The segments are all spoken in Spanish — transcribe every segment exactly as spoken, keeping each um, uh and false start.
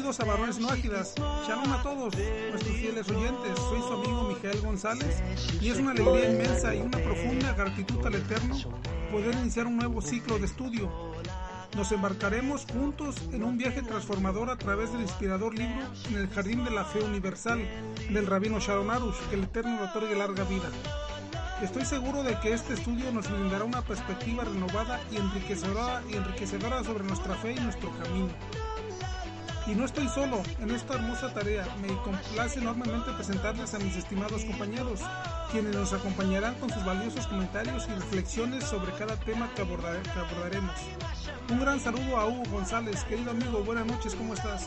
Bienvenidos a Varones No Ágidas. Shalom a todos nuestros fieles oyentes. Soy su amigo Mijael González y es una alegría inmensa y una profunda gratitud al Eterno poder iniciar un nuevo ciclo de estudio. Nos embarcaremos juntos en un viaje transformador a través del inspirador libro En el Jardín de la Fe Universal del Rabino Sharon Arush, que el Eterno le otorgue larga vida. Estoy seguro de que este estudio nos brindará una perspectiva renovada y enriquecedora, y enriquecedora sobre nuestra fe y nuestro camino. Y no estoy solo en esta hermosa tarea. Me complace enormemente presentarles a mis estimados compañeros, quienes nos acompañarán con sus valiosos comentarios y reflexiones sobre cada tema que, abordare, que abordaremos. Un gran saludo a Hugo González. Querido amigo, buenas noches, ¿cómo estás?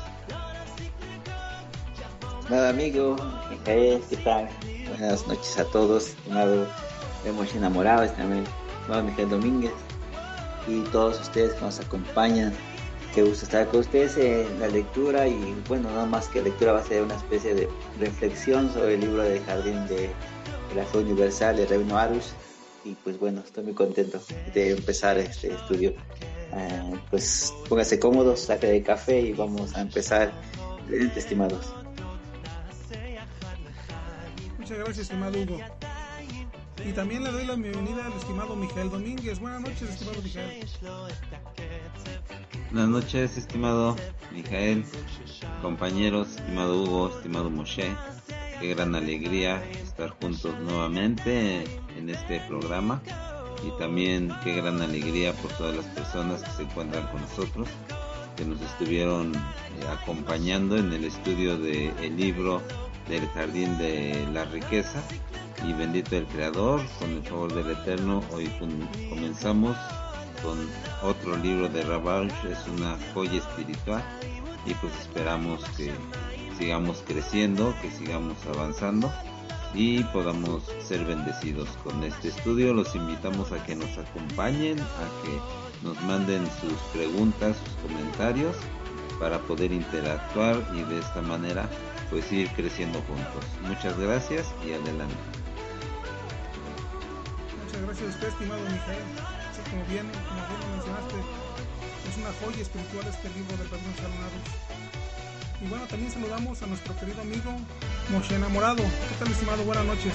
Nada, amigo, Mijael, ¿qué tal? Buenas noches a todos, estimado Hemos Enamorado, también estimado Mijael Domínguez y todos ustedes que nos acompañan. Qué gusto estar con ustedes en la lectura y bueno, no más que lectura, va a ser una especie de reflexión sobre el libro del Jardín de, de la Fe Universal de Rabino Arush y pues bueno, estoy muy contento de empezar este estudio. Uh, pues pónganse cómodos, saquen el café y vamos a empezar, estimados. Muchas gracias, estimado Hugo. Y también le doy la bienvenida al estimado Mijael Domínguez. Buenas noches, estimado Mijael. Buenas noches, estimado Mijael, compañeros, estimado Hugo, estimado Moshe. Qué gran alegría estar juntos nuevamente en este programa y también qué gran alegría por todas las personas que se encuentran con nosotros, que nos estuvieron eh, acompañando en el estudio del libro del Jardín de la Riqueza. Y bendito el Creador, con el favor del Eterno, hoy comenzamos con otro libro de Rav Arush. Es una joya espiritual y pues esperamos que sigamos creciendo, que sigamos avanzando y podamos ser bendecidos con este estudio. Los invitamos a que nos acompañen, a que nos manden sus preguntas, sus comentarios para poder interactuar y de esta manera pues ir creciendo juntos. Muchas gracias y adelante. Muchas gracias a usted, estimado Mijael. Sí, como bien, como bien lo mencionaste, es una joya espiritual este libro del Rabino Sharon Arush. Y bueno, también saludamos a nuestro querido amigo Moshe Enamorado. ¿Qué tal, estimado? Buenas noches.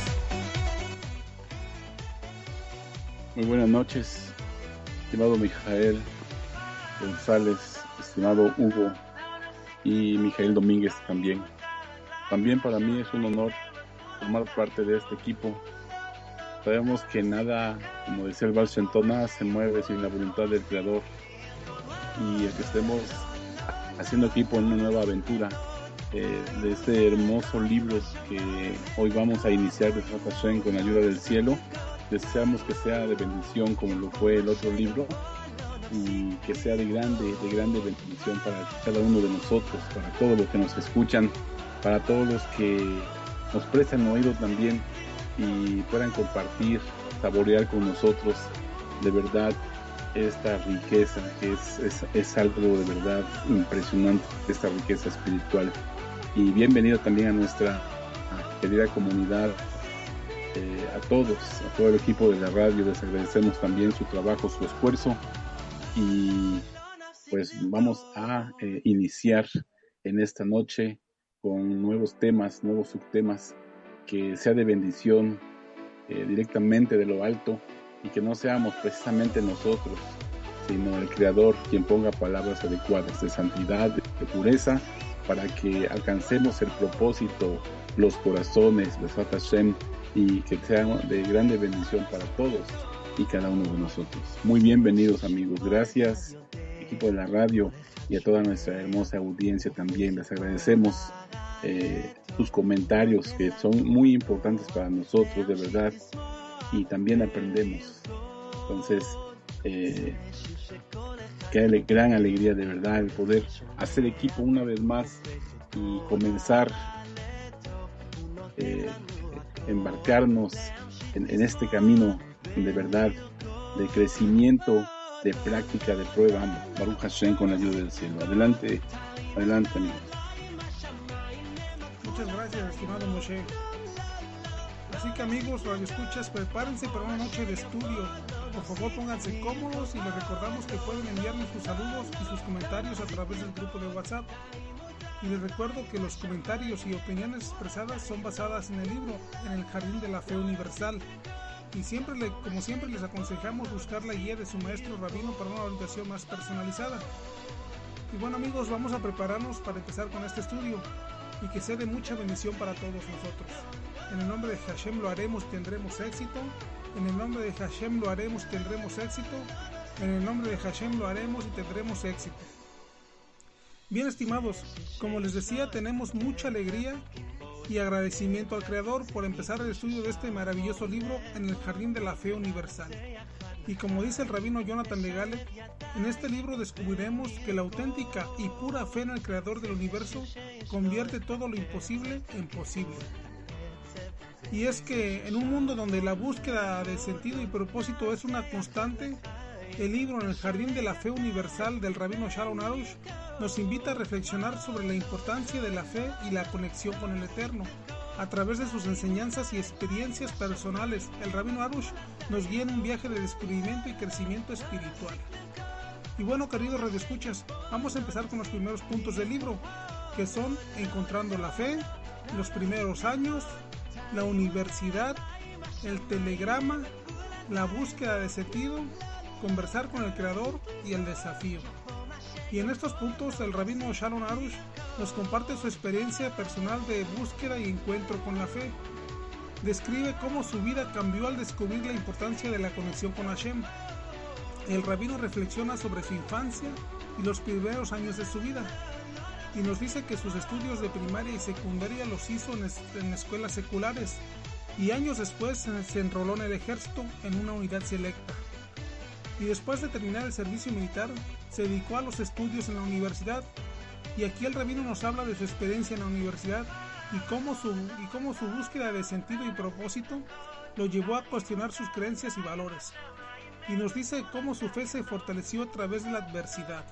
Muy buenas noches, estimado Mijael González, estimado Hugo y Mijael Domínguez también. También para mí es un honor formar parte de este equipo. Sabemos que nada, como decía el Baal Shem Tov, nada se mueve sin la voluntad del Creador, y el que estemos haciendo equipo en una nueva aventura eh, de este hermoso libro que hoy vamos a iniciar de Shabbat Hashem con la ayuda del cielo. Deseamos que sea de bendición como lo fue el otro libro y que sea de grande, de grande bendición para cada uno de nosotros, para todos los que nos escuchan, para todos los que nos prestan oído también y puedan compartir, saborear con nosotros de verdad esta riqueza que es, es, es algo de verdad impresionante, esta riqueza espiritual. Y bienvenido también a nuestra querida comunidad, eh, a todos, a todo el equipo de la radio. Les agradecemos también su trabajo, su esfuerzo, y pues vamos a eh, iniciar en esta noche con nuevos temas, nuevos subtemas, que sea de bendición eh, directamente de lo alto, y que no seamos precisamente nosotros, sino el Creador quien ponga palabras adecuadas de santidad, de pureza, para que alcancemos el propósito, los corazones de Shabbat Hashem, y que sea de grande bendición para todos y cada uno de nosotros. Muy bienvenidos, amigos. Gracias, equipo de la radio, y a toda nuestra hermosa audiencia también. Les agradecemos eh, sus comentarios, que son muy importantes para nosotros, de verdad, y también aprendemos. Entonces, eh, qué gran alegría, de verdad, el poder hacer equipo una vez más y comenzar, eh, embarcarnos en, en este camino de verdad, de crecimiento, de práctica, de prueba. Baruch Hashem, con la ayuda del cielo. Adelante, adelante, amigos. Muchas gracias, estimado Moshe. Así que, amigos, radioescuchas, prepárense para una noche de estudio. Por favor, pónganse cómodos y les recordamos que pueden enviarnos sus saludos y sus comentarios a través del grupo de WhatsApp. Y les recuerdo que los comentarios y opiniones expresadas son basadas en el libro, en el Jardín de la Fe Universal. Y siempre, le, como siempre, les aconsejamos buscar la guía de su maestro rabino para una orientación más personalizada. Y bueno amigos, vamos a prepararnos para empezar con este estudio y que sea de mucha bendición para todos nosotros. En el nombre de Hashem lo haremos, tendremos éxito. En el nombre de Hashem lo haremos, tendremos éxito. En el nombre de Hashem lo haremos y tendremos éxito. Bien estimados, como les decía, tenemos mucha alegría y agradecimiento al Creador por empezar el estudio de este maravilloso libro en el Jardín de la Fe Universal. Y como dice el rabino Jonathan Legale, en este libro descubriremos que la auténtica y pura fe en el Creador del universo convierte todo lo imposible en posible. Y es que en un mundo donde la búsqueda de sentido y propósito es una constante, el libro En el Jardín de la Fe Universal del rabino Shalom Arush nos invita a reflexionar sobre la importancia de la fe y la conexión con el Eterno. A través de sus enseñanzas y experiencias personales, el rabino Arush nos guía en un viaje de descubrimiento y crecimiento espiritual. Y bueno, queridos radioescuchas, vamos a empezar con los primeros puntos del libro, que son Encontrando la Fe, los primeros años, la universidad, el telegrama, la búsqueda de sentido, conversar con el Creador y el desafío. Y en estos puntos el rabino Shalom Arush nos comparte su experiencia personal de búsqueda y encuentro con la fe. Describe cómo su vida cambió al descubrir la importancia de la conexión con Hashem. El rabino reflexiona sobre su infancia y los primeros años de su vida. Y nos dice que sus estudios de primaria y secundaria los hizo en, es- en escuelas seculares. Y años después se, se enroló en el ejército en una unidad selecta. Y después de terminar el servicio militar, se dedicó a los estudios en la universidad. Y aquí el rabino nos habla de su experiencia en la universidad y cómo su, y cómo su búsqueda de sentido y propósito lo llevó a cuestionar sus creencias y valores. Y nos dice cómo su fe se fortaleció a través de la adversidad.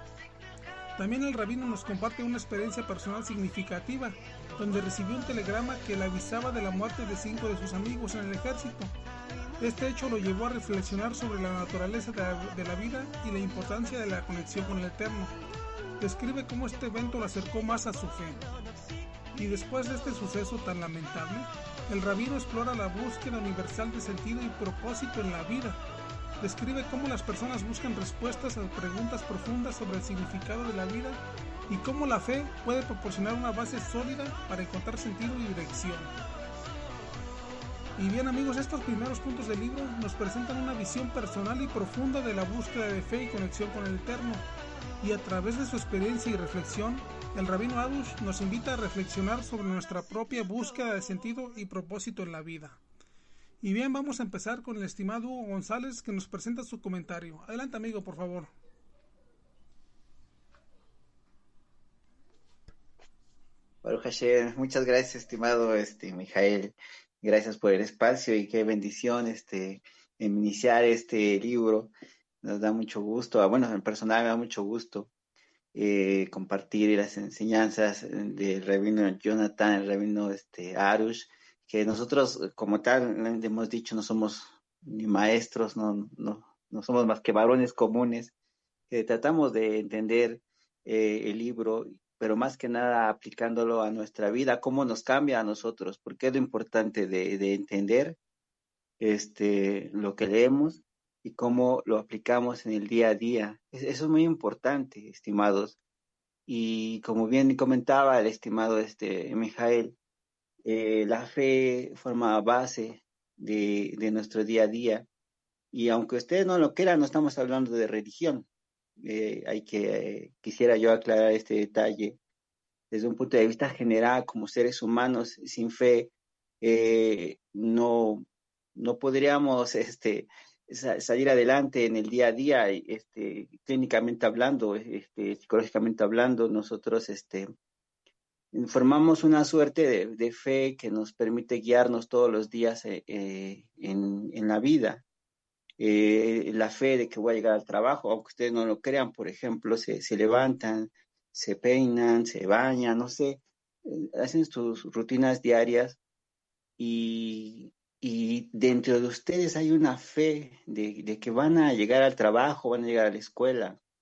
También el rabino nos comparte una experiencia personal significativa, donde recibió un telegrama que le avisaba de la muerte de cinco de sus amigos en el ejército. Este hecho lo llevó a reflexionar sobre la naturaleza de la, de la vida y la importancia de la conexión con el Eterno. Describe cómo este evento lo acercó más a su fe. Y después de este suceso tan lamentable, el rabino explora la búsqueda universal de sentido y propósito en la vida. Describe cómo las personas buscan respuestas a preguntas profundas sobre el significado de la vida y cómo la fe puede proporcionar una base sólida para encontrar sentido y dirección. Y bien amigos, estos primeros puntos del libro nos presentan una visión personal y profunda de la búsqueda de fe y conexión con el Eterno. Y a través de su experiencia y reflexión, el rabino Arush nos invita a reflexionar sobre nuestra propia búsqueda de sentido y propósito en la vida. Y bien, vamos a empezar con el estimado Hugo González, que nos presenta su comentario. Adelante amigo, por favor. Baruch Hashem, muchas gracias, estimado este Mijael. Gracias por el espacio y qué bendición este en iniciar este libro. Nos da mucho gusto, bueno, en personal me da mucho gusto eh, compartir las enseñanzas del rabino Jonathan, el rabino este, Arush, que nosotros como tal hemos dicho no somos ni maestros, no, no, no somos más que varones comunes, que tratamos de entender eh, el libro, pero más que nada aplicándolo a nuestra vida, cómo nos cambia a nosotros, porque es lo importante de, de entender este, lo que leemos y cómo lo aplicamos en el día a día. Eso es muy importante, estimados. Y como bien comentaba el estimado este, Mijael, eh, la fe forma base de, de nuestro día a día. Y aunque ustedes no lo quieran, no estamos hablando de religión. Eh, hay que, eh, quisiera yo aclarar este detalle. Desde un punto de vista general, como seres humanos, sin fe, eh, no, no podríamos este, sa- salir adelante en el día a día, este, clínicamente hablando, este, psicológicamente hablando, nosotros este, formamos una suerte de, de fe que nos permite guiarnos todos los días eh, eh, en, en la vida. Eh, la fe de que voy a llegar al trabajo, aunque ustedes no lo crean, por ejemplo, se, se levantan, se peinan, se bañan, no sé, eh, hacen sus rutinas diarias y, y dentro de ustedes hay una fe de, de que van a llegar al trabajo, van a llegar a la escuela.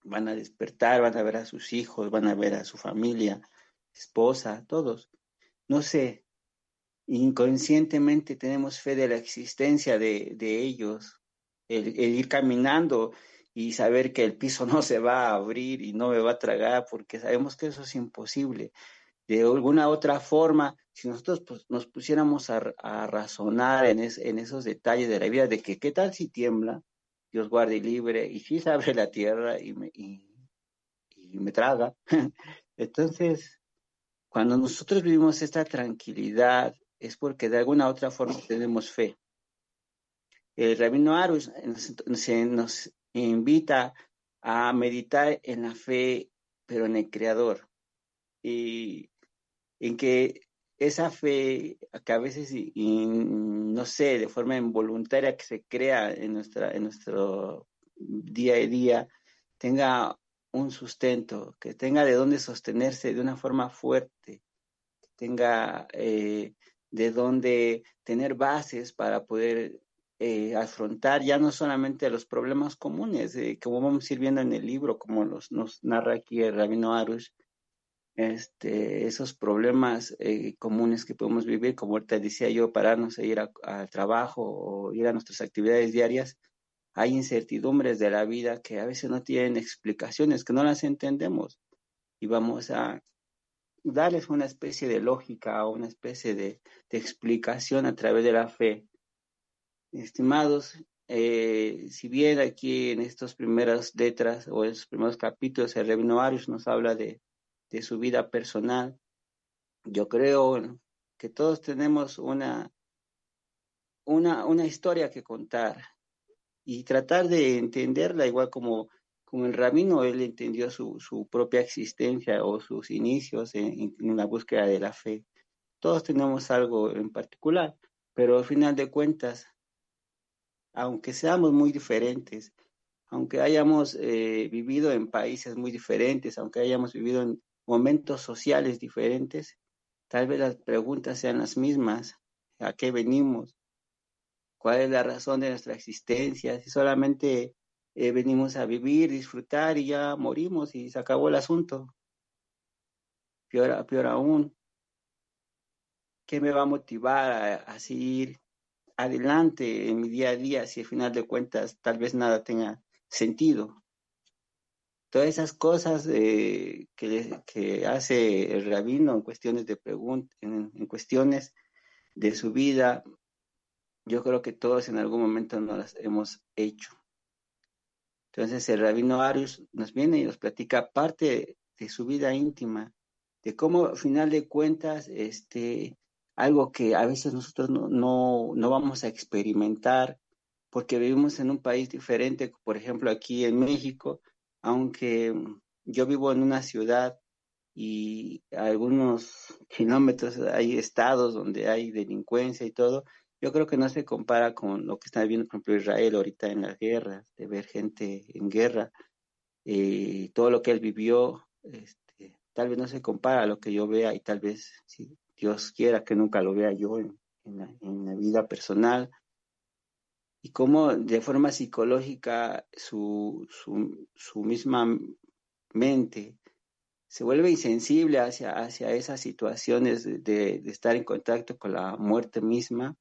van a despertar, van a ver a sus hijos, van a ver a su familia, esposa, todos. No sé, inconscientemente tenemos fe de la existencia de, de ellos, el, el ir caminando y saber que el piso no se va a abrir y no me va a tragar, porque sabemos que eso es imposible. De alguna otra forma, si nosotros pues, nos pusiéramos a, a razonar en, es, en esos detalles de la vida, de que qué tal si tiembla, Dios guarde y libre, y si se abre la tierra y me, y, y me traga. Entonces, cuando nosotros vivimos esta tranquilidad, es porque de alguna otra forma tenemos fe. El Rabino Arush nos, nos, nos invita a meditar en la fe, pero en el Creador. Y en que esa fe que a veces, y, y, no sé, de forma involuntaria que se crea en, nuestra, en nuestro día a día, tenga un sustento, que tenga de dónde sostenerse de una forma fuerte, que tenga eh, de dónde tener bases para poder eh, afrontar ya no solamente los problemas comunes, eh, como vamos a ir viendo en el libro, como los, nos narra aquí el Rabino Arush, este, esos problemas eh, comunes que podemos vivir, como ahorita decía yo, pararnos e ir al trabajo o ir a nuestras actividades diarias. Hay incertidumbres de la vida que a veces no tienen explicaciones, que no las entendemos, y vamos a darles una especie de lógica o una especie de, de explicación a través de la fe. Estimados, eh, si bien aquí en estas primeras letras o en estos primeros capítulos el Rabino Arush nos habla de, de su vida personal, yo creo, bueno, que todos tenemos una, una, una historia que contar y tratar de entenderla igual como, como el rabino, él entendió su, su propia existencia o sus inicios en, en la búsqueda de la fe. Todos tenemos algo en particular, pero al final de cuentas, aunque seamos muy diferentes, aunque hayamos eh, vivido en países muy diferentes, aunque hayamos vivido en momentos sociales diferentes, tal vez las preguntas sean las mismas. ¿A qué venimos? ¿Cuál es la razón de nuestra existencia? Si solamente eh, venimos a vivir, disfrutar y ya morimos y se acabó el asunto. Peor, peor aún, ¿qué me va a motivar a, a seguir adelante en mi día a día si al final de cuentas tal vez nada tenga sentido? Todas esas cosas eh, que, que hace el rabino en cuestiones de preguntas, en, en cuestiones de su vida, yo creo que todos en algún momento nos las hemos hecho. Entonces el rabino Arush nos viene y nos platica parte de su vida íntima, de cómo al final de cuentas, este, algo que a veces nosotros no, no, no vamos a experimentar porque vivimos en un país diferente, por ejemplo aquí en México, aunque yo vivo en una ciudad y a algunos kilómetros hay estados donde hay delincuencia y todo. Yo creo que no se compara con lo que está viendo, por ejemplo, Israel ahorita en las guerras, de ver gente en guerra, y eh, todo lo que él vivió, este, tal vez no se compara a lo que yo vea y tal vez, si Dios quiera, que nunca lo vea yo en, en, la, en la vida personal, y cómo de forma psicológica su, su, su misma mente se vuelve insensible hacia, hacia esas situaciones de, de, de estar en contacto con la muerte misma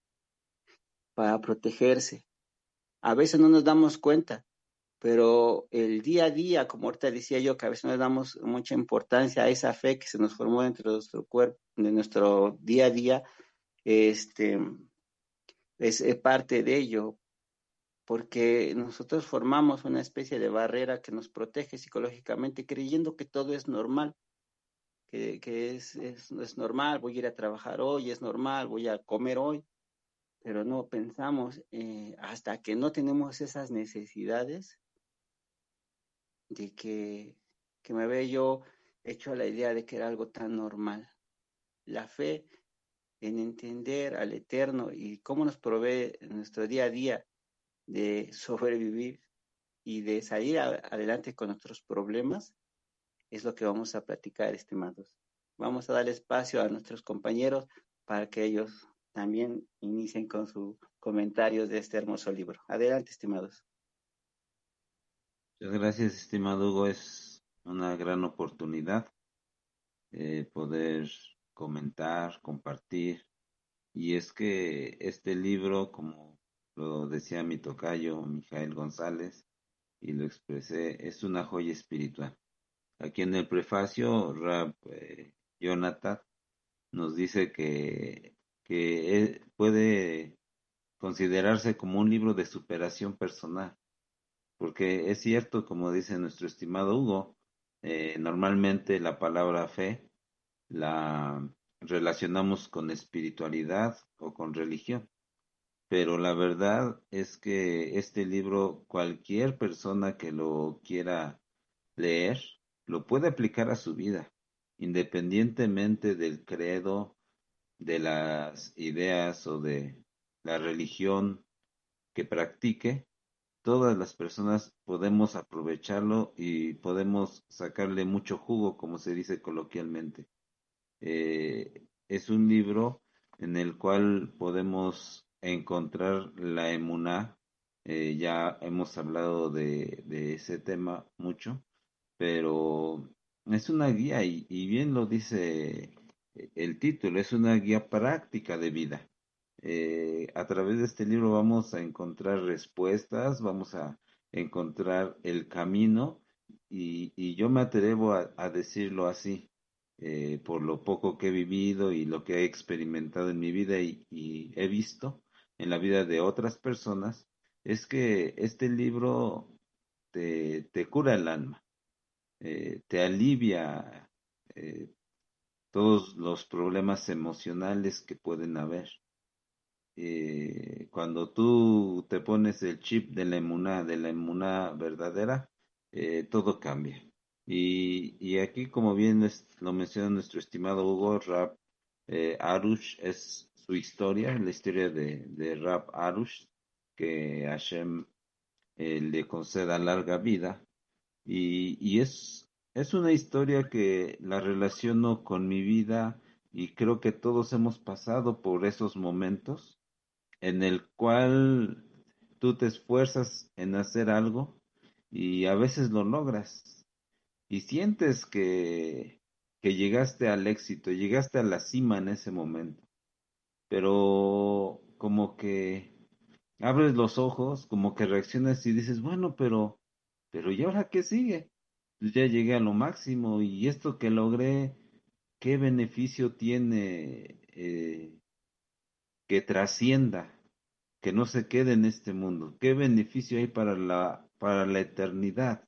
para protegerse. A veces no nos damos cuenta, pero el día a día, como ahorita decía yo, que a veces no le damos mucha importancia a esa fe que se nos formó dentro de nuestro cuerpo, de nuestro día a día, este, es, es parte de ello, porque nosotros formamos una especie de barrera que nos protege psicológicamente, creyendo que todo es normal. que, que es, es, es normal, voy a ir a trabajar hoy, es normal, voy a comer hoy, pero no pensamos eh, hasta que no tenemos esas necesidades de que, que me veo yo hecho a la idea de que era algo tan normal. La fe en entender al Eterno y cómo nos provee en nuestro día a día de sobrevivir y de salir a, adelante con nuestros problemas, es lo que vamos a platicar, estimados. Vamos a dar espacio a nuestros compañeros para que ellos también inicien con sus comentarios de este hermoso libro. Adelante, estimados. Muchas gracias, estimado Hugo. Es una gran oportunidad eh, poder comentar, compartir. Y es que este libro, como lo decía mi tocayo, Mijael González, y lo expresé, es una joya espiritual. Aquí en el prefacio, Rab eh, Jonathan nos dice que, que eh, puede considerarse como un libro de superación personal, porque es cierto, como dice nuestro estimado Hugo, eh, normalmente la palabra fe la relacionamos con espiritualidad o con religión, pero la verdad es que este libro, cualquier persona que lo quiera leer, lo puede aplicar a su vida, independientemente del credo, de las ideas o de la religión que practique. Todas las personas podemos aprovecharlo y podemos sacarle mucho jugo, como se dice coloquialmente. Eh, es un libro en el cual podemos encontrar la emuná. Eh, ya hemos hablado de, de ese tema mucho, pero es una guía y, y bien lo dice el título, es una guía práctica de vida. Eh, a través de este libro vamos a encontrar respuestas, vamos a encontrar el camino y, y yo me atrevo a, a decirlo así, eh, por lo poco que he vivido y lo que he experimentado en mi vida y, y he visto en la vida de otras personas, es que este libro te, te cura el alma, eh, te alivia eh, todos los problemas emocionales que pueden haber. Eh, cuando tú te pones el chip de la emuná, de la emuná verdadera, eh, todo cambia. Y, y aquí, como bien es- lo menciona nuestro estimado Hugo, Rab eh, Arush es su historia, la historia de, de Rab Arush, que Hashem eh, le conceda larga vida. Y, y es, es una historia que la relaciono con mi vida y creo que todos hemos pasado por esos momentos en el cual tú te esfuerzas en hacer algo y a veces lo logras y sientes que, que llegaste al éxito, llegaste a la cima en ese momento, pero como que abres los ojos, como que reaccionas y dices, bueno, pero, pero ¿y ahora qué sigue? Pues ya llegué a lo máximo y esto que logré, ¿qué beneficio tiene eh, que trascienda, que no se quede en este mundo? ¿Qué beneficio hay para la, para la eternidad?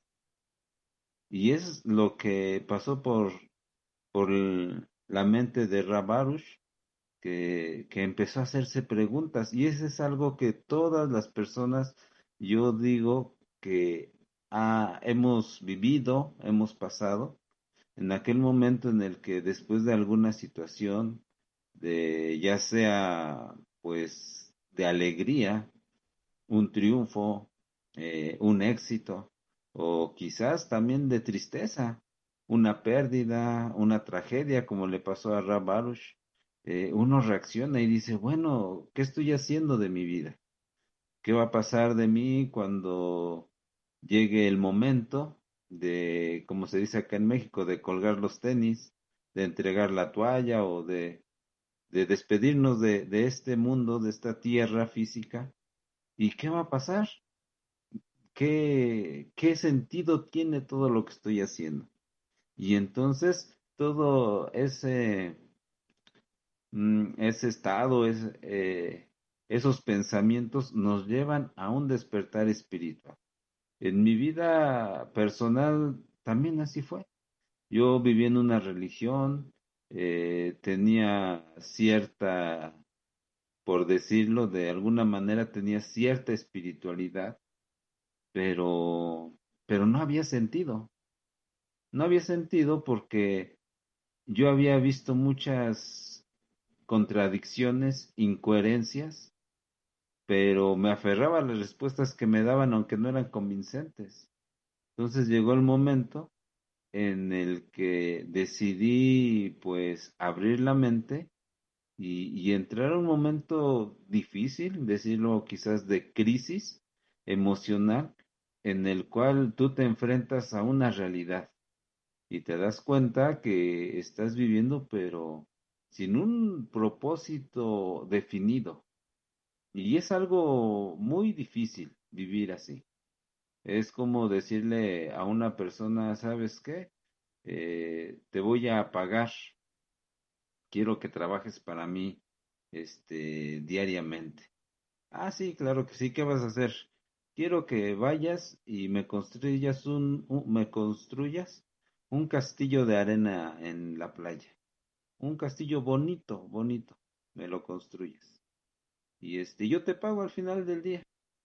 Y es lo que pasó por, por el- la mente de Rabarush, que, que empezó a hacerse preguntas. Y eso es algo que todas las personas, yo digo que ah, hemos vivido, hemos pasado, en aquel momento en el que después de alguna situación, de ya sea pues de alegría, un triunfo, eh, un éxito, o quizás también de tristeza, una pérdida, una tragedia, como le pasó a Rab Arush, eh, uno reacciona y dice, bueno, ¿qué estoy haciendo de mi vida? ¿Qué va a pasar de mí cuando llegue el momento de, como se dice acá en México, de colgar los tenis, de entregar la toalla o de, de despedirnos de, de este mundo, de esta tierra física? ¿Y qué va a pasar? ¿Qué, qué sentido tiene todo lo que estoy haciendo? Y entonces todo ese, mm, ese estado, es, eh, esos pensamientos nos llevan a un despertar espiritual. En mi vida personal también así fue. Yo viví en una religión, eh, tenía cierta, por decirlo de alguna manera, tenía cierta espiritualidad, pero, pero no había sentido. No había sentido porque yo había visto muchas contradicciones, incoherencias, pero me aferraba a las respuestas que me daban aunque no eran convincentes. Entonces llegó el momento en el que decidí pues abrir la mente y, y entrar a un momento difícil, decirlo quizás de crisis emocional, en el cual tú te enfrentas a una realidad y te das cuenta que estás viviendo, pero sin un propósito definido. Y es algo muy difícil vivir así. Es como decirle a una persona, ¿sabes qué? Eh, te voy a pagar, quiero que trabajes para mí, este, diariamente. Ah, sí, claro que sí, ¿qué vas a hacer? Quiero que vayas y me construyas un, un- me construyas un castillo de arena en la playa. Un castillo bonito, bonito, me lo construyes. Y este, yo te pago al final del día.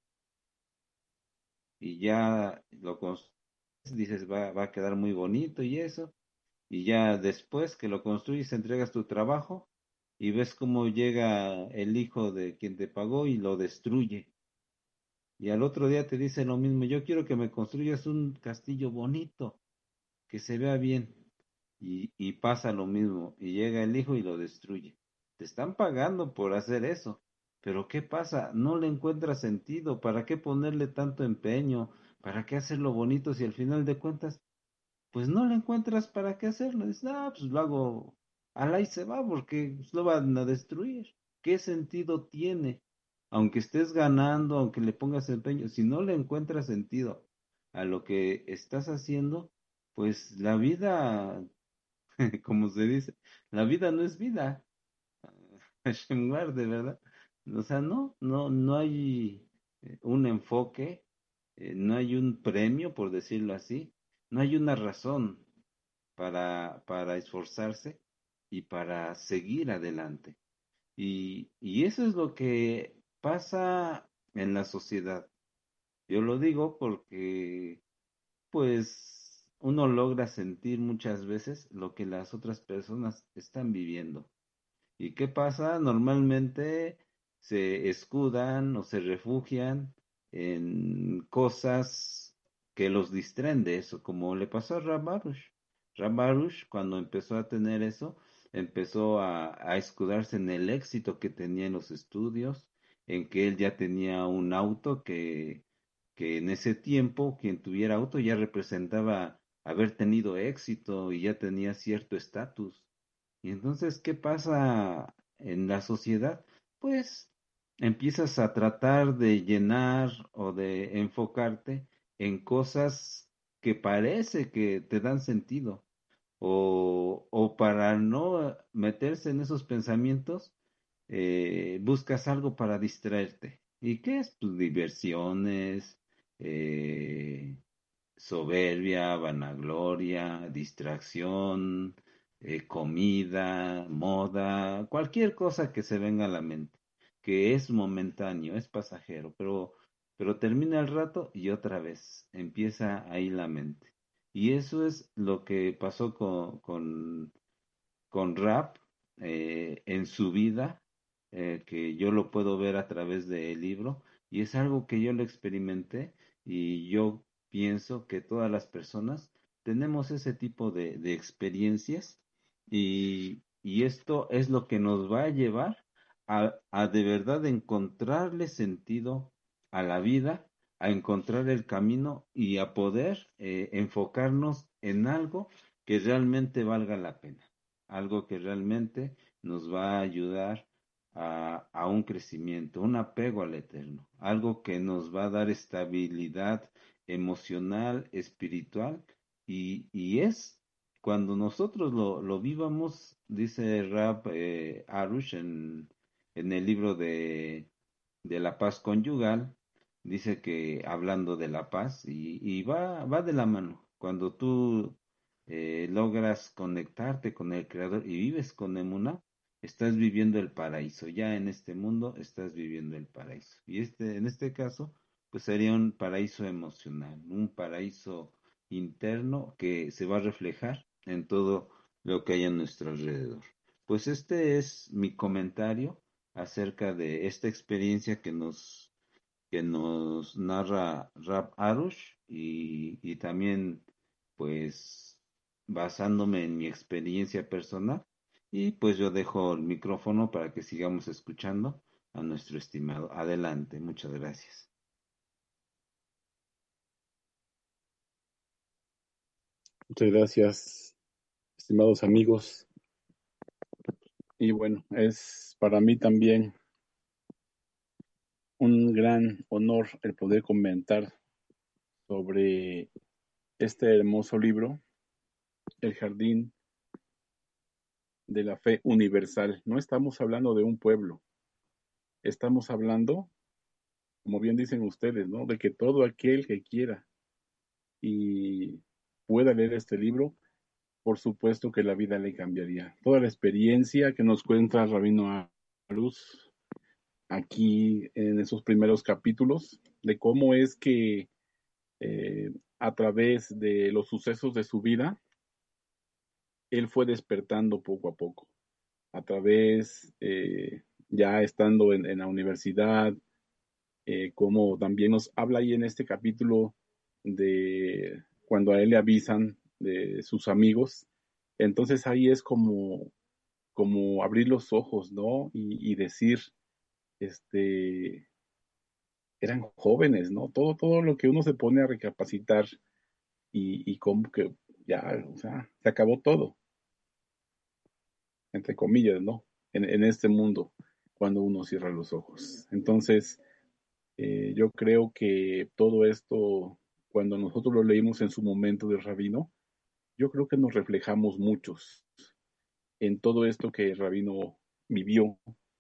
Y ya lo construyes, dices, va, va a quedar muy bonito y eso. Y ya después que lo construyes, entregas tu trabajo y ves cómo llega el hijo de quien te pagó y lo destruye. Y al otro día te dice lo mismo, yo quiero que me construyas un castillo bonito, que se vea bien. Y, y pasa lo mismo, y llega el hijo y lo destruye. Te están pagando por hacer eso. Pero ¿qué pasa? No le encuentras sentido. ¿Para qué ponerle tanto empeño? ¿Para qué hacerlo bonito si al final de cuentas pues no le encuentras para qué hacerlo? Dices, ah, pues lo hago, al ahí se va, porque pues, lo van a destruir. ¿Qué sentido tiene? Aunque estés ganando, aunque le pongas empeño, si no le encuentras sentido a lo que estás haciendo, pues la vida, como se dice, la vida no es vida. Hashem guarde, ¿verdad? O sea, no, no, no hay eh, un enfoque, eh, no hay un premio, por decirlo así, no hay una razón para, para esforzarse y para seguir adelante. Y, y eso es lo que pasa en la sociedad. Yo lo digo porque, pues, uno logra sentir muchas veces lo que las otras personas están viviendo. ¿Y qué pasa? Normalmente se escudan o se refugian en cosas que los distraen de eso, como le pasó a Rabarush. Rabarush, cuando empezó a tener eso, empezó a, a escudarse en el éxito que tenía en los estudios, en que él ya tenía un auto que, que en ese tiempo, quien tuviera auto ya representaba haber tenido éxito y ya tenía cierto estatus. Y entonces, ¿qué pasa en la sociedad? Pues empiezas a tratar de llenar o de enfocarte en cosas que parece que te dan sentido o, o para no meterse en esos pensamientos, eh, buscas algo para distraerte. ¿Y qué es? Pues diversiones, eh, soberbia, vanagloria, distracción, eh, comida, moda, cualquier cosa que se venga a la mente, que es momentáneo, es pasajero, pero, pero termina el rato y otra vez empieza ahí la mente. Y eso es lo que pasó con, con, con Rap eh, en su vida, eh, que yo lo puedo ver a través del libro, y es algo que yo lo experimenté y yo pienso que todas las personas tenemos ese tipo de, de experiencias y, y esto es lo que nos va a llevar a, a de verdad encontrarle sentido a la vida, a encontrar el camino y a poder eh, enfocarnos en algo que realmente valga la pena, algo que realmente nos va a ayudar a, a un crecimiento, un apego al eterno, algo que nos va a dar estabilidad emocional, espiritual, y, y es cuando nosotros lo, lo vivamos, dice Rab eh, Arush en, en el libro de, de la paz conyugal, dice que hablando de la paz, y, y va, va de la mano, cuando tú eh, logras conectarte con el Creador y vives con Emuná, estás viviendo el paraíso. Ya en este mundo estás viviendo el paraíso. Y este, en este caso, pues sería un paraíso emocional, un paraíso interno que se va a reflejar en todo lo que hay a nuestro alrededor. Pues este es mi comentario acerca de esta experiencia que nos que nos narra Rab Arush y, y también pues basándome en mi experiencia personal y pues yo dejo el micrófono para que sigamos escuchando a nuestro estimado. Adelante, muchas gracias. Muchas gracias, estimados amigos. Y bueno, es para mí también un gran honor el poder comentar sobre este hermoso libro, El Jardín de la Fe Universal. No estamos hablando de un pueblo, estamos hablando, como bien dicen ustedes, ¿no? De que todo aquel que quiera y pueda leer este libro, por supuesto que la vida le cambiaría. Toda la experiencia que nos cuenta Rabino Aruz aquí en esos primeros capítulos, de cómo es que eh, a través de los sucesos de su vida, él fue despertando poco a poco, a través, eh, ya estando en, en la universidad, eh, como también nos habla ahí en este capítulo de cuando a él le avisan de sus amigos, entonces ahí es como, como abrir los ojos, ¿no? Y, y decir, este, eran jóvenes, ¿no? Todo, todo lo que uno se pone a recapacitar y, y como que ya, o sea, se acabó todo, entre comillas, ¿no? En, en este mundo, cuando uno cierra los ojos. Entonces, eh, yo creo que todo esto, cuando nosotros lo leímos en su momento de Rabino, yo creo que nos reflejamos muchos en todo esto que Rabino vivió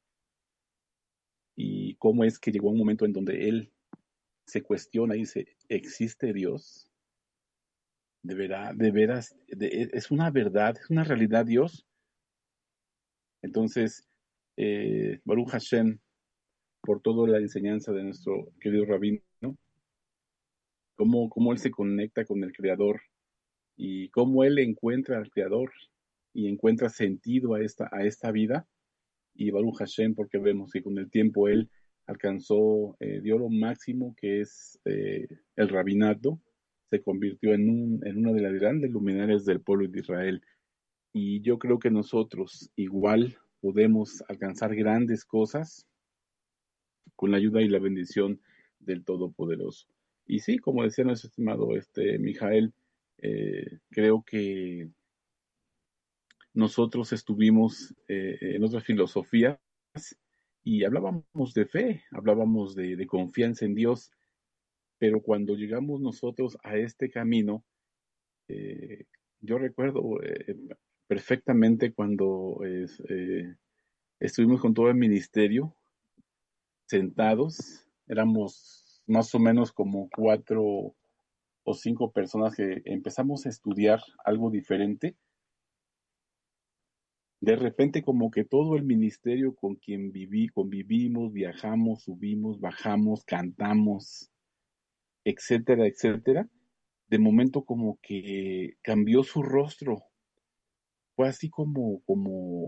y cómo es que llegó un momento en donde él se cuestiona y dice, ¿existe Dios? ¿De veras, de veras, de- es una verdad, es una realidad Dios? Entonces, eh, Baruch Hashem, por toda la enseñanza de nuestro querido Rabino, ¿no? Cómo, cómo él se conecta con el Creador y cómo él encuentra al Creador y encuentra sentido a esta, a esta vida. Y Baruch Hashem, porque vemos que con el tiempo él alcanzó, eh, dio lo máximo que es eh, el rabinato, se convirtió en, un, en una de las grandes luminarias del pueblo de Israel. Y yo creo que nosotros igual podemos alcanzar grandes cosas con la ayuda y la bendición del Todopoderoso. Y sí, como decía nuestro estimado este, Mijael, eh, creo que nosotros estuvimos eh, en otras filosofías y hablábamos de fe, hablábamos de, de confianza en Dios, pero cuando llegamos nosotros a este camino, eh, yo recuerdo eh, perfectamente cuando es, eh, estuvimos con todo el ministerio sentados, éramos más o menos como cuatro o cinco personas que empezamos a estudiar algo diferente. De repente como que todo el ministerio con quien viví, convivimos, viajamos, subimos, bajamos, cantamos, etcétera, etcétera, de momento como que cambió su rostro. Fue así como, como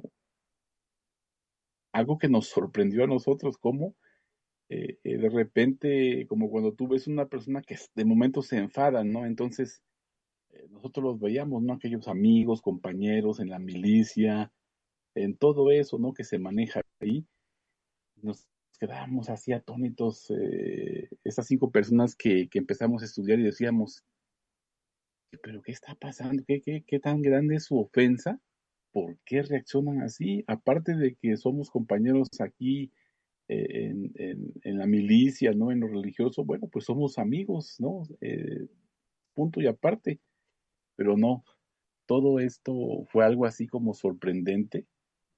algo que nos sorprendió a nosotros, como eh, eh, de repente, como cuando tú ves una persona que de momento se enfada, ¿no? Entonces, eh, nosotros los veíamos, ¿no? Aquellos amigos, compañeros en la milicia, en todo eso, ¿no? Que se maneja ahí. Nos quedábamos así atónitos, eh, esas cinco personas que, que empezamos a estudiar y decíamos, pero ¿qué está pasando? ¿Qué, qué, qué tan grande es su ofensa? ¿Por qué reaccionan así? Aparte de que somos compañeros aquí eh, en, en, en, la milicia, ¿no? En lo religioso, bueno, pues somos amigos, ¿no? Eh, punto y aparte, pero no, todo esto fue algo así como sorprendente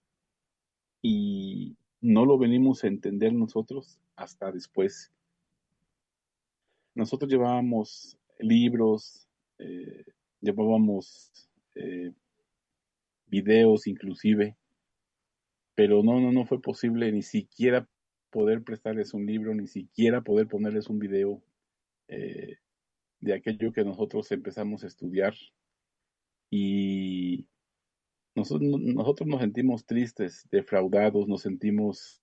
y no lo venimos a entender nosotros hasta después. Nosotros llevábamos libros, eh, llevábamos eh, videos inclusive, pero no, no, no fue posible ni siquiera poder prestarles un libro, ni siquiera poder ponerles un video eh, de aquello que nosotros empezamos a estudiar y nosotros, nosotros nos sentimos tristes, defraudados, nos sentimos,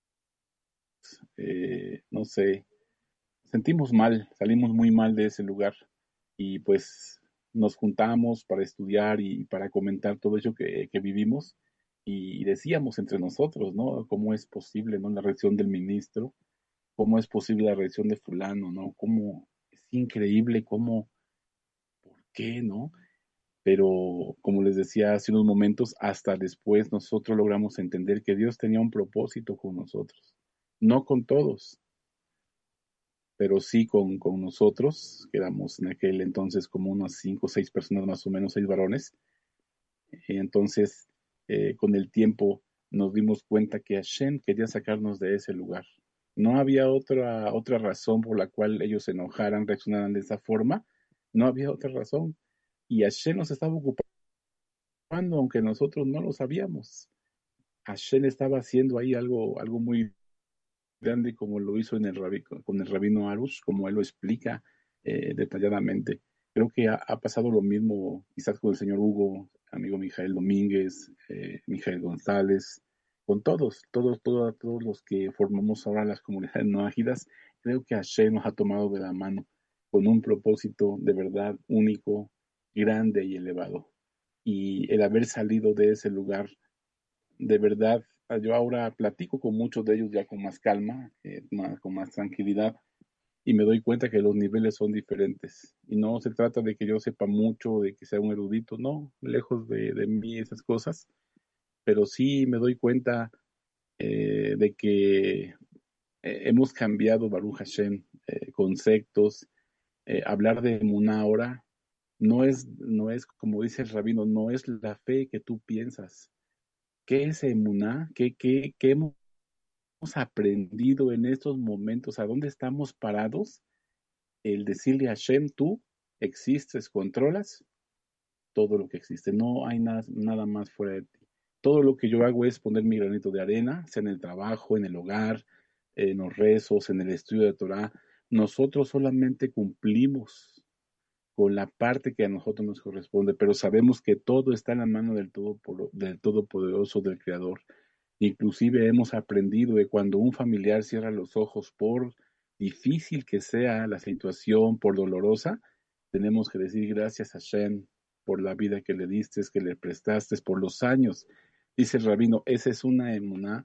eh, no sé, sentimos mal, salimos muy mal de ese lugar y pues nos juntamos para estudiar y para comentar todo eso que, que vivimos y decíamos entre nosotros, ¿no? ¿Cómo es posible, ¿no? La reacción del ministro, cómo es posible la reacción de fulano, ¿no? Cómo es increíble, cómo, ¿por qué, no? pero como les decía hace unos momentos, hasta después nosotros logramos entender que Dios tenía un propósito con nosotros, no con todos, pero sí con, con nosotros, que éramos en aquel entonces como unas cinco o seis personas más o menos, seis varones. Y entonces, eh, con el tiempo nos dimos cuenta que Hashem quería sacarnos de ese lugar. No había otra, otra razón por la cual ellos se enojaran, reaccionaran de esa forma. No había otra razón. Y Hashem nos estaba ocupando, aunque nosotros no lo sabíamos. Hashem estaba haciendo ahí algo, algo muy grande, como lo hizo en el rabi, con el rabino Arush, como él lo explica eh, detalladamente. Creo que ha, ha, pasado lo mismo quizás con el señor Hugo, amigo Mijael Domínguez, eh, Mijael González, con todos, todos, todos, todos los que formamos ahora las comunidades no ágidas. Creo que Hashem nos ha tomado de la mano con un propósito de verdad único, grande y elevado. Y el haber salido de ese lugar, de verdad, yo ahora platico con muchos de ellos ya con más calma, eh, más, con más tranquilidad, y me doy cuenta que los niveles son diferentes. Y no se trata de que yo sepa mucho, de que sea un erudito, no, lejos de, de mí esas cosas, pero sí me doy cuenta eh, de que eh, hemos cambiado, Baruch Hashem, eh, conceptos. Eh, hablar de Emuná ahora no es, no es, como dice el rabino, no es la fe que tú piensas. ¿Qué es Emuná? ¿Qué, qué, qué hemos aprendido en estos momentos? ¿A dónde estamos parados? El decirle a Hashem, tú existes, controlas todo lo que existe. No hay nada, nada más fuera de ti. Todo lo que yo hago es poner mi granito de arena, sea en el trabajo, en el hogar, en los rezos, en el estudio de Torah. Nosotros solamente cumplimos con la parte que a nosotros nos corresponde, pero sabemos que todo está en la mano del, todo, del Todopoderoso, del Creador. Inclusive hemos aprendido de cuando un familiar cierra los ojos, por difícil que sea la situación, por dolorosa, tenemos que decir gracias a Hashem por la vida que le diste, que le prestaste, por los años. Dice el rabino, esa es una emuná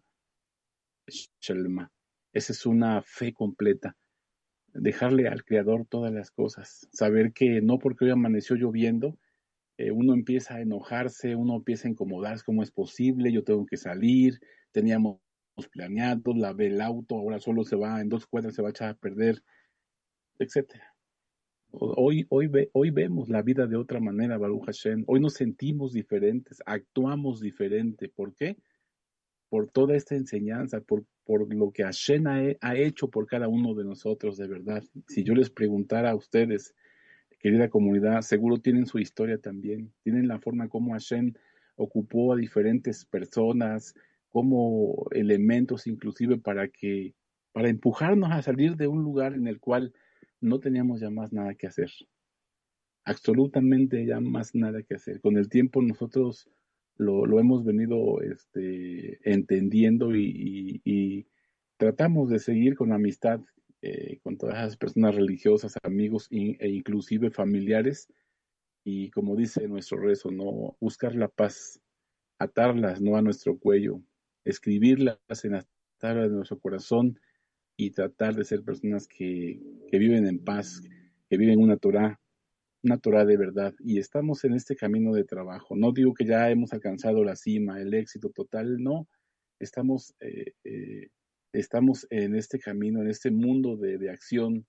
shelma, esa es una fe completa. Dejarle al Creador todas las cosas, saber que no porque hoy amaneció lloviendo, eh, uno empieza a enojarse, uno empieza a incomodarse, ¿cómo es posible? Yo tengo que salir, teníamos planeado, lavé el auto, ahora solo se va, en dos cuadras se va a echar a perder, etcétera. Hoy, hoy, ve, hoy vemos la vida de otra manera, Baruch Hashem. Hoy nos sentimos diferentes, actuamos diferente. ¿Por qué? Por toda esta enseñanza, por, por lo que Hashem ha, ha hecho por cada uno de nosotros, de verdad. Si yo les preguntara a ustedes, querida comunidad, seguro tienen su historia también, tienen la forma como Hashem ocupó a diferentes personas, como elementos inclusive para que, para empujarnos a salir de un lugar en el cual no teníamos ya más nada que hacer, absolutamente ya más nada que hacer. Con el tiempo nosotros lo, lo hemos venido este, entendiendo y, y, y tratamos de seguir con amistad eh, con todas esas personas religiosas, amigos in, e inclusive familiares, y como dice nuestro rezo, no buscar la paz, atarlas no a nuestro cuello, escribirlas en las tablas de nuestro corazón y tratar de ser personas que, que viven en paz, que viven una Torah, una Torah de verdad, y estamos en este camino de trabajo. No digo que ya hemos alcanzado la cima, el éxito total, no, estamos eh, eh, estamos en este camino, en este mundo de, de acción,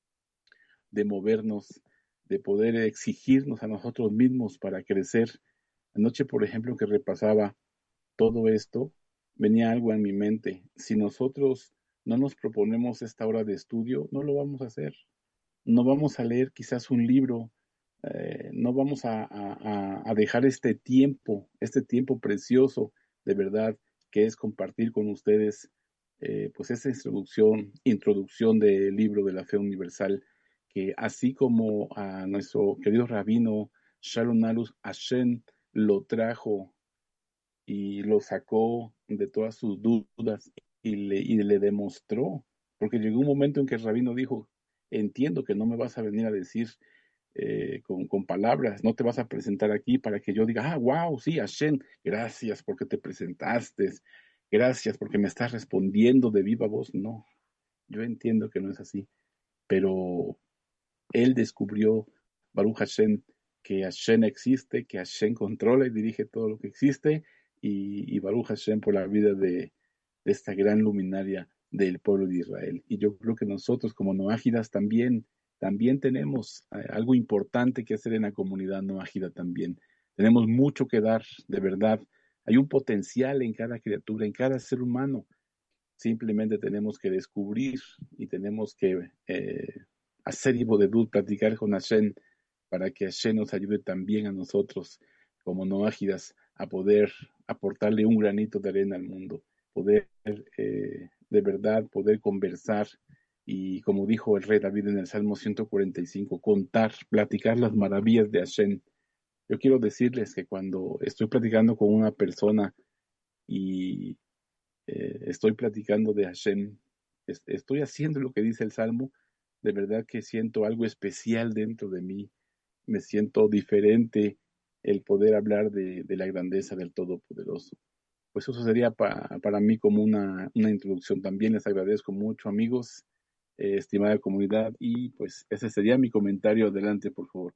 de movernos, de poder exigirnos a nosotros mismos para crecer. Anoche, por ejemplo, que repasaba todo esto, venía algo en mi mente. Si nosotros no nos proponemos esta hora de estudio, no lo vamos a hacer. No vamos a leer quizás un libro, eh, no vamos a, a, a dejar este tiempo, este tiempo precioso, de verdad, que es compartir con ustedes eh, pues esa introducción, introducción del libro de la fe universal, que así como a nuestro querido rabino Shalom Alus Hashem lo trajo y lo sacó de todas sus dudas y le, y le demostró, porque llegó un momento en que el rabino dijo, entiendo que no me vas a venir a decir eh, con, con palabras, no te vas a presentar aquí para que yo diga, ah, wow, sí, Hashem, gracias porque te presentaste, gracias porque me estás respondiendo de viva voz. No, yo entiendo que no es así, pero él descubrió, Baruch Hashem, que Hashem existe, que Hashem controla y dirige todo lo que existe, y, y Baruch Hashem por la vida de, de esta gran luminaria del pueblo de Israel. Y yo creo que nosotros como noágidas también, también tenemos eh, algo importante que hacer en la comunidad noágida también. Tenemos mucho que dar, de verdad. Hay un potencial en cada criatura, en cada ser humano. Simplemente tenemos que descubrir y tenemos que eh, hacer Ibodedut, practicar con Hashem, para que Hashem nos ayude también a nosotros, como noágidas, a poder aportarle un granito de arena al mundo, poder eh, de verdad, poder conversar y, como dijo el rey David en el Salmo ciento cuarenta y cinco, contar, platicar las maravillas de Hashem. Yo quiero decirles que cuando estoy platicando con una persona y eh, estoy platicando de Hashem, es, estoy haciendo lo que dice el Salmo, de verdad que siento algo especial dentro de mí, me siento diferente el poder hablar de, de la grandeza del Todopoderoso. Pues eso sería pa, para mí como una, una introducción. También les agradezco mucho, amigos, eh, estimada comunidad, y pues ese sería mi comentario. Adelante, por favor.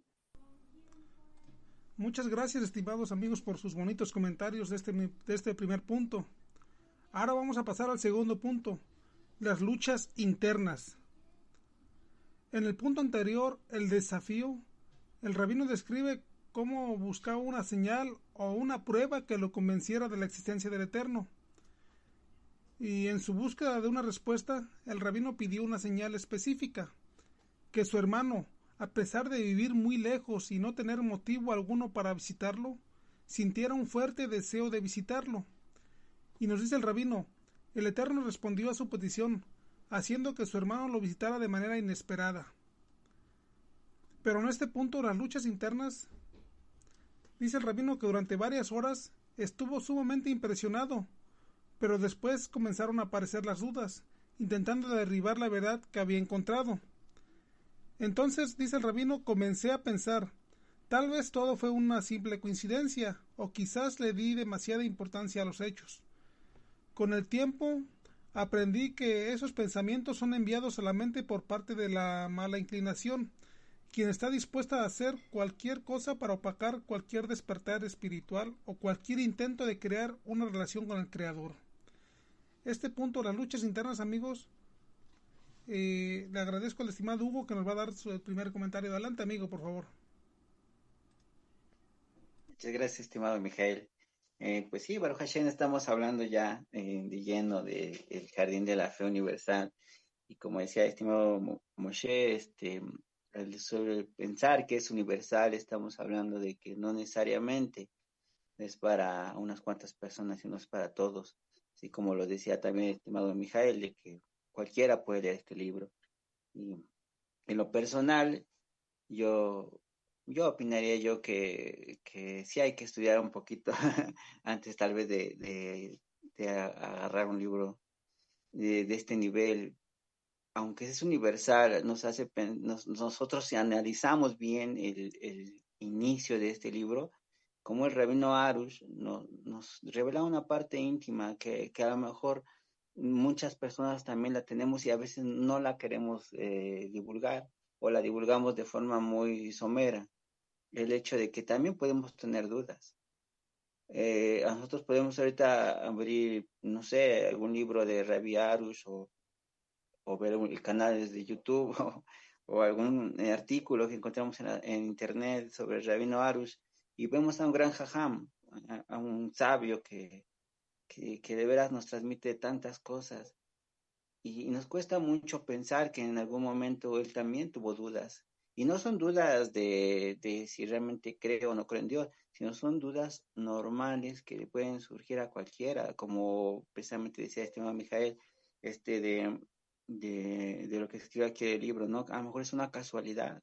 Muchas gracias, estimados amigos, por sus bonitos comentarios de este, de este primer punto. Ahora vamos a pasar al segundo punto, las luchas internas. En el punto anterior, el desafío, el rabino describe cómo buscaba una señal o una prueba que lo convenciera de la existencia del Eterno. Y en su búsqueda de una respuesta, el rabino pidió una señal específica, que su hermano, a pesar de vivir muy lejos y no tener motivo alguno para visitarlo, sintiera un fuerte deseo de visitarlo. Y nos dice el rabino, el Eterno respondió a su petición, haciendo que su hermano lo visitara de manera inesperada. Pero en este punto, las luchas internas, dice el rabino que durante varias horas estuvo sumamente impresionado, pero después comenzaron a aparecer las dudas, intentando derribar la verdad que había encontrado. Entonces, dice el rabino, comencé a pensar, tal vez todo fue una simple coincidencia, o quizás le di demasiada importancia a los hechos. Con el tiempo, aprendí que esos pensamientos son enviados a la mente por parte de la mala inclinación, quien está dispuesta a hacer cualquier cosa para opacar cualquier despertar espiritual o cualquier intento de crear una relación con el Creador. Este punto, las luchas internas, amigos, Eh, le agradezco al estimado Hugo que nos va a dar su primer comentario. Adelante, amigo, por favor. Muchas gracias, estimado Mijael. Eh, pues sí, Baruch Hashem, estamos hablando ya eh, de lleno del de Jardín de la Fe Universal. Y como decía el estimado Moshe, este, sobre pensar que es universal, estamos hablando de que no necesariamente es para unas cuantas personas, sino es para todos. Así como lo decía también el estimado Mijael, de que cualquiera puede leer este libro. Y en lo personal, yo, yo opinaría yo que, que sí hay que estudiar un poquito antes tal vez de, de, de agarrar un libro de, de este nivel. Aunque es universal, nos hace nos, nosotros si analizamos bien el, el inicio de este libro, como el rabino Arush no, nos revela una parte íntima que, que a lo mejor muchas personas también la tenemos y a veces no la queremos eh, divulgar o la divulgamos de forma muy somera. El hecho de que también podemos tener dudas. Eh, a nosotros podemos ahorita abrir, no sé, algún libro de Rabbi Arush o, o ver el canal de YouTube o, o algún eh, artículo que encontramos en, la, en internet sobre el rabino Arush y vemos a un gran jajam, a, a un sabio que Que, que de veras nos transmite tantas cosas y, y nos cuesta mucho pensar que en algún momento él también tuvo dudas y no son dudas de, de si realmente cree o no cree en Dios, sino son dudas normales que le pueden surgir a cualquiera, como precisamente decía este Mijael, este de, de, de lo que escribe aquí el libro, ¿no? A lo mejor es una casualidad,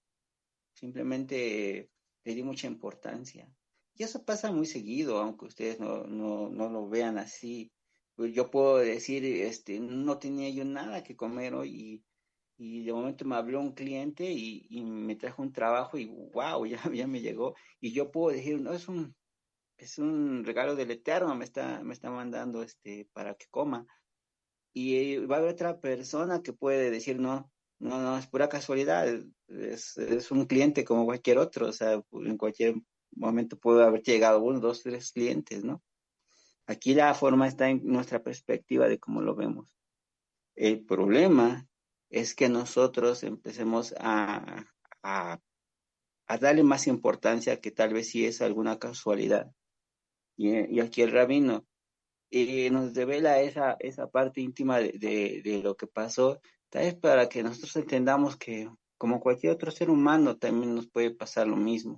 simplemente le di mucha importancia. Y eso pasa muy seguido, aunque ustedes no, no, no lo vean así. Pues yo puedo decir, este, no tenía yo nada que comer hoy y, y de momento me habló un cliente y, y me trajo un trabajo y wow, ya, ya me llegó. Y yo puedo decir, no, es un, es un regalo del Eterno, me está, me está mandando este para que coma. Y va a haber otra persona que puede decir, no, no, no es pura casualidad, es, es un cliente como cualquier otro, o sea, en cualquier momento puede haber llegado uno, dos, tres clientes, ¿no? Aquí la forma está en nuestra perspectiva de cómo lo vemos. El problema es que nosotros empecemos a, a, a darle más importancia que tal vez sí es alguna casualidad. Y, y aquí el rabino eh, nos revela esa, esa parte íntima de, de, de lo que pasó, tal vez para que nosotros entendamos que como cualquier otro ser humano también nos puede pasar lo mismo.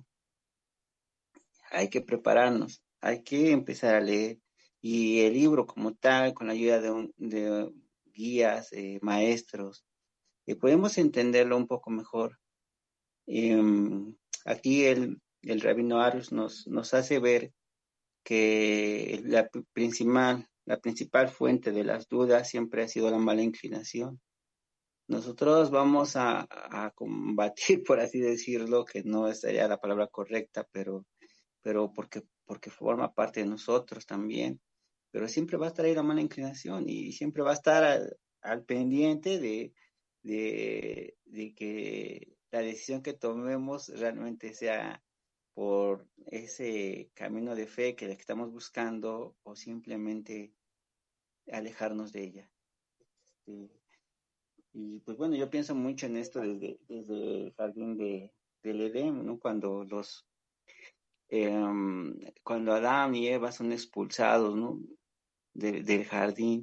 Hay que prepararnos, hay que empezar a leer. Y el libro como tal, con la ayuda de, un, de guías, eh, maestros, eh, podemos entenderlo un poco mejor. Eh, aquí el, el rabino Arus nos, nos hace ver que la principal, la principal fuente de las dudas siempre ha sido la mala inclinación. Nosotros vamos a, a combatir, por así decirlo, que no sería la palabra correcta, pero, pero porque, porque forma parte de nosotros también. Pero siempre va a estar ahí la mala inclinación y siempre va a estar al, al pendiente de, de, de que la decisión que tomemos realmente sea por ese camino de fe que le estamos buscando o simplemente alejarnos de ella. Este, y pues bueno, yo pienso mucho en esto desde, desde el jardín de, del Edén, ¿no? Cuando los eh, cuando Adán y Eva son expulsados, ¿no? De, del jardín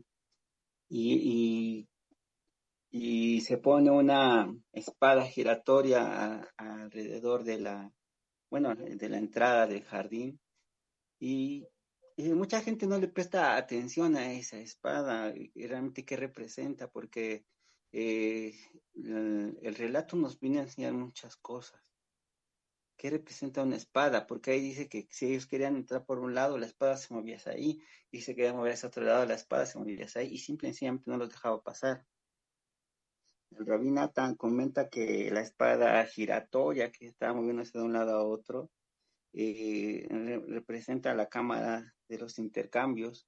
y, y, y, se pone una espada giratoria a, a alrededor de la, bueno, de la entrada del jardín. Y, y mucha gente no le presta atención a esa espada y realmente qué representa, porque eh, el, el relato nos viene a enseñar muchas cosas. ¿Qué representa una espada? Porque ahí dice que si ellos querían entrar por un lado, la espada se movía hacia ahí, y si querían mover hacia otro lado, la espada se movía hacia ahí, y simple y sencillamente no los dejaba pasar. El Rabí Natan comenta que la espada giratoria que estaba moviéndose de un lado a otro, eh, re- representa la cámara de los intercambios.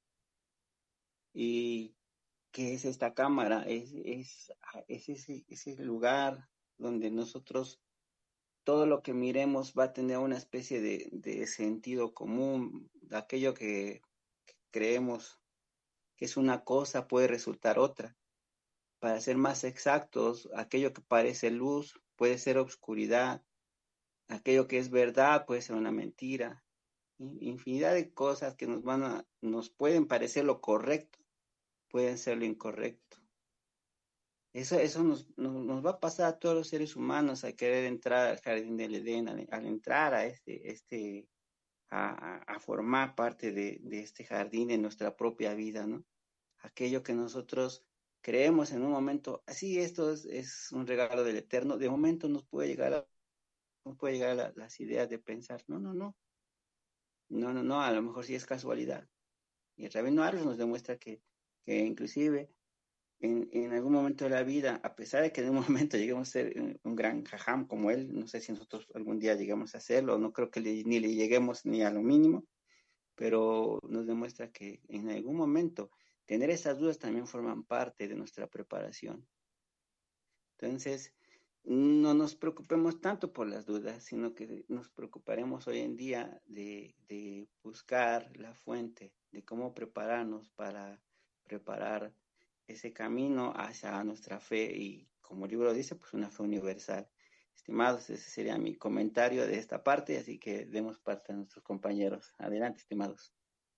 ¿Y qué es esta cámara? Es, es, es ese, ese lugar donde nosotros todo lo que miremos va a tener una especie de, de sentido común. Aquello que, que creemos que es una cosa puede resultar otra. Para ser más exactos, aquello que parece luz puede ser obscuridad, aquello que es verdad puede ser una mentira. Infinidad de cosas que nos van a, nos pueden parecer lo correcto, pueden ser lo incorrecto. Eso, eso nos, nos, nos va a pasar a todos los seres humanos a querer entrar al jardín del Edén, al, al entrar a este, este, a, a formar parte de, de este jardín en nuestra propia vida, ¿no? Aquello que nosotros creemos en un momento, así esto es, es un regalo del Eterno, de momento nos puede llegar a, nos puede llegar a la, las ideas de pensar, no, no, no, no, no, no, a lo mejor sí es casualidad. Y el Rabino Ars nos demuestra que, que inclusive en, en algún momento de la vida, a pesar de que en un momento lleguemos a ser un, un gran jajam como él, no sé si nosotros algún día llegamos a hacerlo, no creo que le, ni le lleguemos ni a lo mínimo, pero nos demuestra que en algún momento tener esas dudas también forman parte de nuestra preparación. Entonces, no nos preocupemos tanto por las dudas, sino que nos preocuparemos hoy en día de, de buscar la fuente, de cómo prepararnos para preparar ese camino hacia nuestra fe y, como el libro dice, pues una fe universal. Estimados, ese sería mi comentario de esta parte, así que demos parte a nuestros compañeros. Adelante, estimados.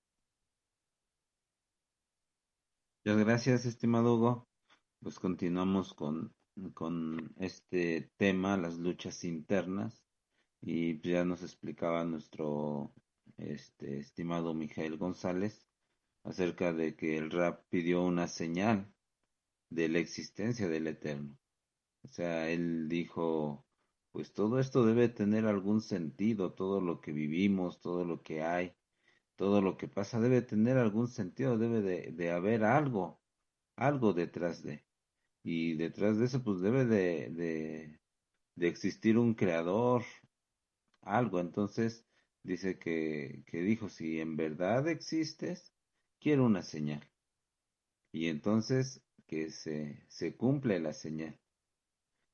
Muchas gracias, estimado Hugo. Pues continuamos con, con este tema, las luchas internas, y pues ya nos explicaba nuestro este estimado Mijael González acerca de que el rap pidió una señal de la existencia del Eterno. O sea, él dijo, pues todo esto debe tener algún sentido, todo lo que vivimos, todo lo que hay, todo lo que pasa debe tener algún sentido, debe de, de haber algo, algo detrás de. Y detrás de eso, pues debe de, de, de existir un creador, algo. Entonces, dice que, que dijo, si en verdad existes, quiero una señal. Y entonces, que se, se cumple la señal.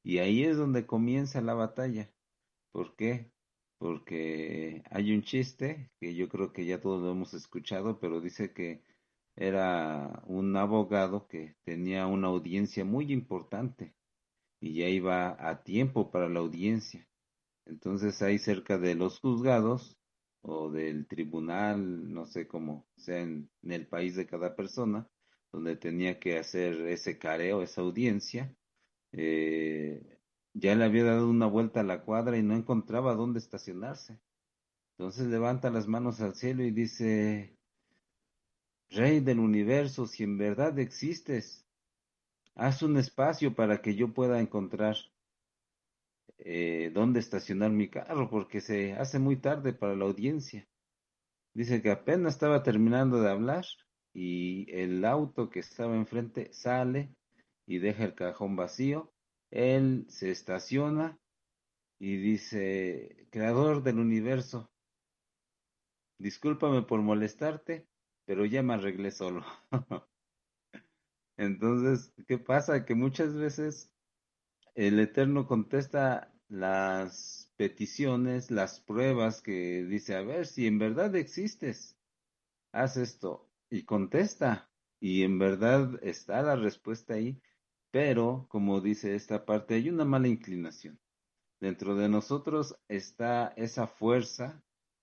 Y ahí es donde comienza la batalla. ¿Por qué? Porque hay un chiste que yo creo que ya todos lo hemos escuchado, pero dice que era un abogado que tenía una audiencia muy importante y ya iba a tiempo para la audiencia. Entonces ahí cerca de los juzgados o del tribunal, no sé cómo sea en, en el país de cada persona, donde tenía que hacer ese careo, esa audiencia, eh, ya le había dado una vuelta a la cuadra y no encontraba dónde estacionarse. Entonces levanta las manos al cielo y dice, Rey del universo, si en verdad existes, haz un espacio para que yo pueda encontrar eh, dónde estacionar mi carro, porque se hace muy tarde para la audiencia. Dice que apenas estaba terminando de hablar y el auto que estaba enfrente sale y deja el cajón vacío. Él se estaciona y dice, Creador del universo, discúlpame por molestarte, pero ya me arreglé solo. Entonces, ¿qué pasa? Que muchas veces el Eterno contesta las peticiones, las pruebas que dice, a ver, si en verdad existes, haz esto y contesta. Y en verdad está la respuesta ahí, pero como dice esta parte, hay una mala inclinación. Dentro de nosotros está esa fuerza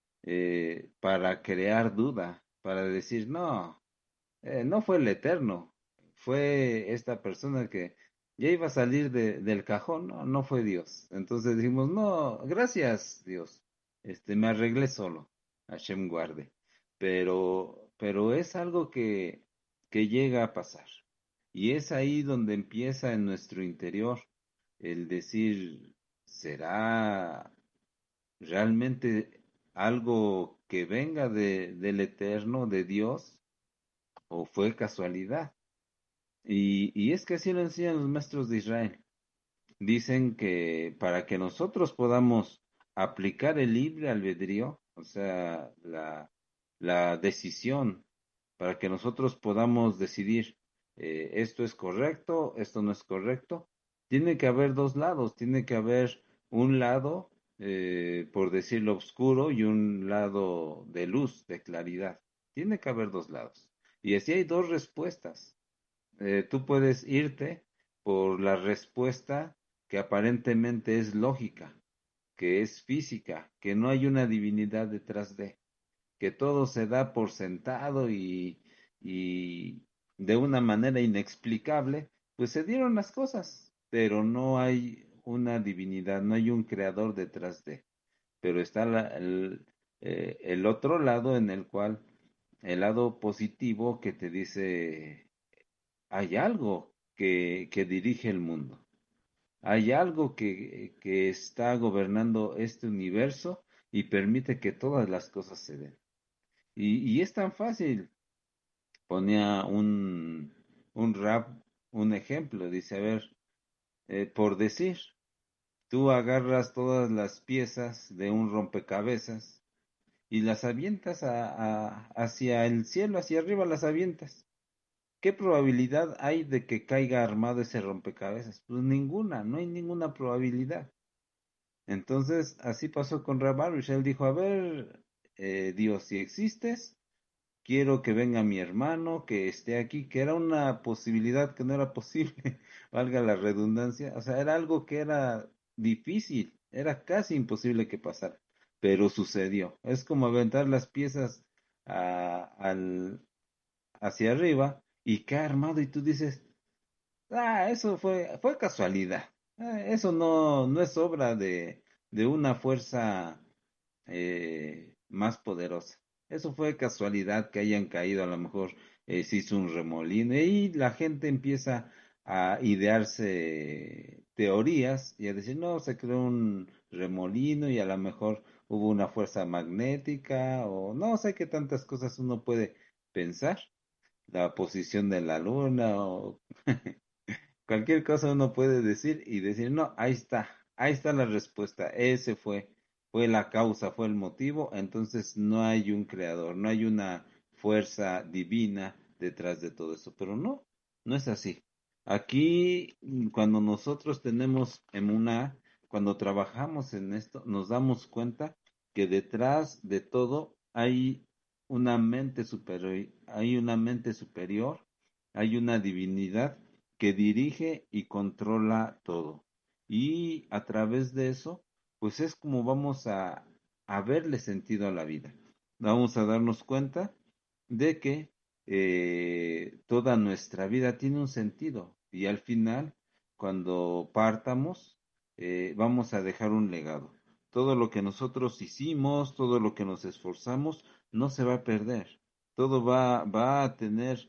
eh, para crear duda, para decir, no, eh, no fue el Eterno, fue esta persona que ya iba a salir de- del cajón, no, no fue Dios. Entonces dijimos, no, gracias Dios, este, me arreglé solo, Hashem guarde. Pero, pero es algo que, que llega a pasar. Y es ahí donde empieza en nuestro interior el decir, ¿será realmente algo que venga de, del Eterno, de Dios, o fue casualidad? Y, y es que así lo enseñan los maestros de Israel. Dicen que para que nosotros podamos aplicar el libre albedrío, o sea, la, la decisión, para que nosotros podamos decidir eh, esto es correcto, esto no es correcto, tiene que haber dos lados, tiene que haber un lado, eh, por decirlo oscuro, y un lado de luz, de claridad. Tiene que haber dos lados. Y así hay dos respuestas. Eh, tú puedes irte por la respuesta que aparentemente es lógica, que es física, que no hay una divinidad detrás de, que todo se da por sentado y, y de una manera inexplicable, pues se dieron las cosas, pero no hay una divinidad, no hay un creador detrás de. Pero está la- el, eh, el otro lado en el cual, el lado positivo que te dice hay algo que, que dirige el mundo. Hay algo que, que está gobernando este universo y permite que todas las cosas se den. Y, y es tan fácil. Ponía un, un rap, un ejemplo. Dice, a ver, eh, por decir, tú agarras todas las piezas de un rompecabezas y las avientas a, a- hacia el cielo, hacia arriba las avientas. ¿Qué probabilidad hay de que caiga armado ese rompecabezas? Pues ninguna, no hay ninguna probabilidad. Entonces, así pasó con Rabarush. Él dijo, a ver, eh, Dios, si existes, quiero que venga mi hermano, que esté aquí, que era una posibilidad que no era posible, valga la redundancia. O sea, era algo que era difícil, era casi imposible que pasara, pero sucedió. Es como aventar las piezas a- al, hacia arriba y cae armado y tú dices, ah, eso fue, fue casualidad. Ah, eso no, no es obra de, de una fuerza eh, más poderosa. Eso fue casualidad que hayan caído, a lo mejor eh, se hizo un remolino y la gente empieza a idearse teorías y a decir, no, se creó un remolino y a lo mejor hubo una fuerza magnética o no sé qué tantas cosas uno puede pensar, la posición de la luna o cualquier cosa uno puede decir y decir, no, ahí está, ahí está la respuesta, ese fue, fue la causa, fue el motivo, entonces no hay un creador, no hay una fuerza divina detrás de todo eso, pero no, no es así. Aquí, mm, cuando nosotros tenemos emuná, cuando trabajamos en esto, nos damos cuenta que detrás de todo hay una mente superior, hay una mente superior, hay una divinidad que dirige y controla todo. Y a través de eso, pues es como vamos a, a verle sentido a la vida. Vamos a darnos cuenta de que eh, toda nuestra vida tiene un sentido y al final, cuando partamos, eh, vamos a dejar un legado. Todo lo que nosotros hicimos, todo lo que nos esforzamos, no se va a perder. Todo va, va a tener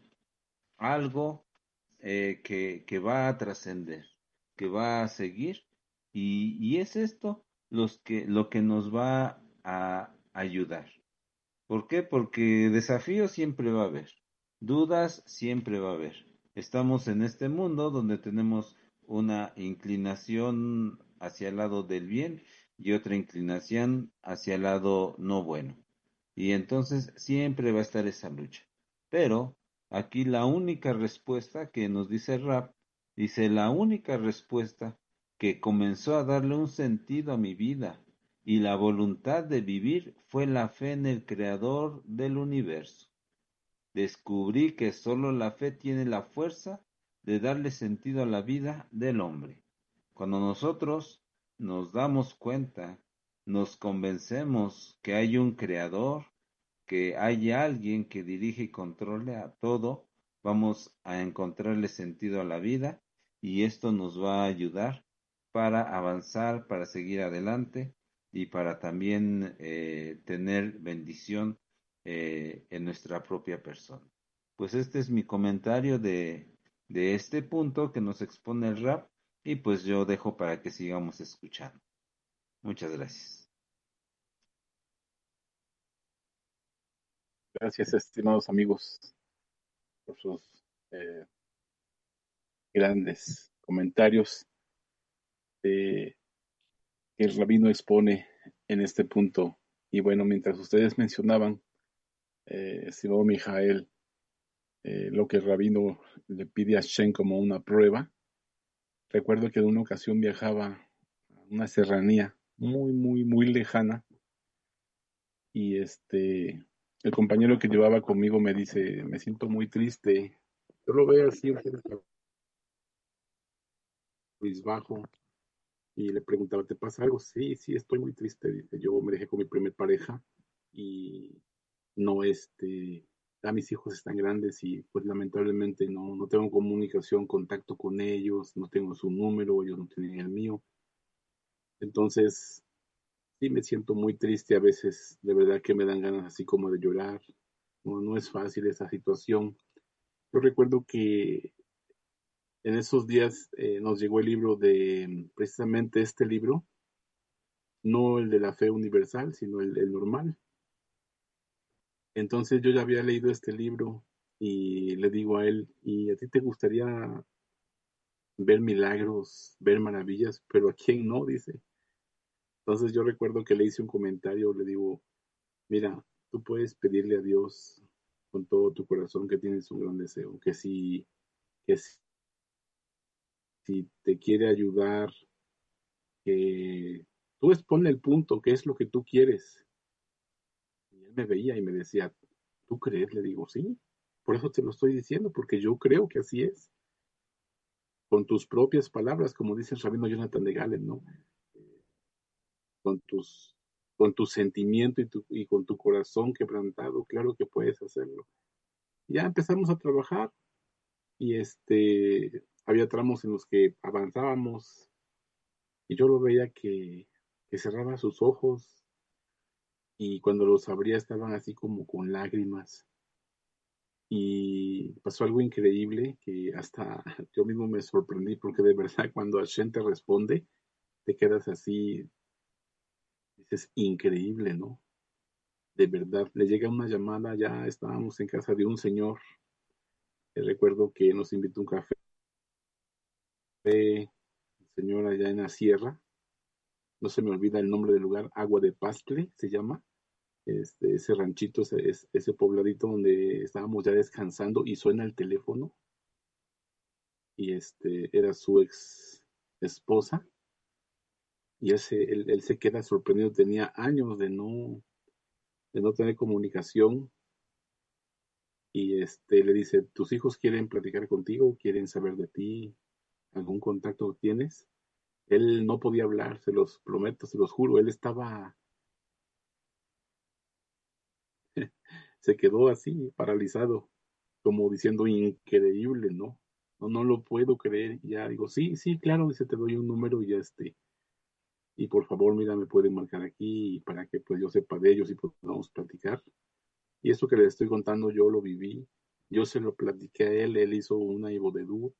algo eh, que, que va a trascender, que va a seguir. Y, y es esto los que, lo que nos va a ayudar. ¿Por qué? Porque desafíos siempre va a haber, dudas siempre va a haber. Estamos en este mundo donde tenemos una inclinación hacia el lado del bien y otra inclinación hacia el lado no bueno. Y entonces siempre va a estar esa lucha. Pero aquí la única respuesta que nos dice Rap, dice la única respuesta que comenzó a darle un sentido a mi vida y la voluntad de vivir fue la fe en el Creador del universo. Descubrí que sólo la fe tiene la fuerza de darle sentido a la vida del hombre. Cuando nosotros nos damos cuenta, nos convencemos que hay un Creador, que hay alguien que dirige y controle a todo, vamos a encontrarle sentido a la vida y esto nos va a ayudar para avanzar, para seguir adelante y para también eh, tener bendición eh, en nuestra propia persona. Pues este es mi comentario de, de este punto que nos expone el rap y pues yo dejo para que sigamos escuchando. Muchas gracias. Gracias, estimados amigos, por sus eh, grandes comentarios eh, que el rabino expone en este punto. Y bueno, mientras ustedes mencionaban, eh, estimado Mijael, eh, lo que el rabino le pide a Shen como una prueba, recuerdo que en una ocasión viajaba a una serranía muy, muy, muy lejana y este, el compañero que llevaba conmigo me dice, me siento muy triste. Yo lo veo así, un poco cabizbajo, y le preguntaba, ¿te pasa algo? Sí, sí, estoy muy triste. Dice, yo me dejé con mi primer pareja y no, este, ya mis hijos están grandes y pues lamentablemente no, no tengo comunicación, contacto con ellos, no tengo su número, ellos no tienen el mío. Entonces, sí me siento muy triste a veces, de verdad que me dan ganas así como de llorar. No, no es fácil esa situación. Yo recuerdo que en esos días eh, nos llegó el libro de, precisamente este libro, no el de la fe universal, sino el, el normal. Entonces yo ya había leído este libro y le digo a él, ¿y a ti te gustaría ver milagros, ver maravillas? Pero ¿a quién no? Dice. Entonces yo recuerdo que le hice un comentario, le digo, mira, tú puedes pedirle a Dios con todo tu corazón que tienes un gran deseo, que si, que si, si te quiere ayudar, que tú exponle el punto, qué es lo que tú quieres. Y él me veía y me decía, ¿tú crees? Le digo, sí, por eso te lo estoy diciendo, porque yo creo que así es. Con tus propias palabras, como dice el rabino Jonathan de Galen, ¿no? Con tus, con tu sentimiento y, tu, y con tu corazón quebrantado, claro que puedes hacerlo. Ya empezamos a trabajar y este, había tramos en los que avanzábamos y yo lo veía que, que cerraba sus ojos y cuando los abría estaban así como con lágrimas. Y pasó algo increíble que hasta yo mismo me sorprendí porque de verdad cuando Hashem te responde, te quedas así, dices, increíble, ¿no? De verdad, le llega una llamada, ya estábamos en casa de un señor, que recuerdo que nos invitó a un café, el señor allá en la sierra, no se me olvida el nombre del lugar, Agua de Pastle se llama, este, ese ranchito, ese, ese pobladito donde estábamos ya descansando y suena el teléfono y este era su ex esposa, y él se, él, él se queda sorprendido, tenía años de no, de no tener comunicación, y este le dice, ¿tus hijos quieren platicar contigo? ¿Quieren saber de ti? ¿Algún contacto tienes? Él no podía hablar, se los prometo, se los juro, él estaba, se quedó así, paralizado, como diciendo, increíble, ¿no? No, no lo puedo creer. Y ya digo, sí, sí, claro, dice, te doy un número y ya este, y por favor, mira, me pueden marcar aquí para que pues yo sepa de ellos y podamos platicar. Y esto que les estoy contando, yo lo viví, yo se lo platiqué a él, él hizo una Ivodedú,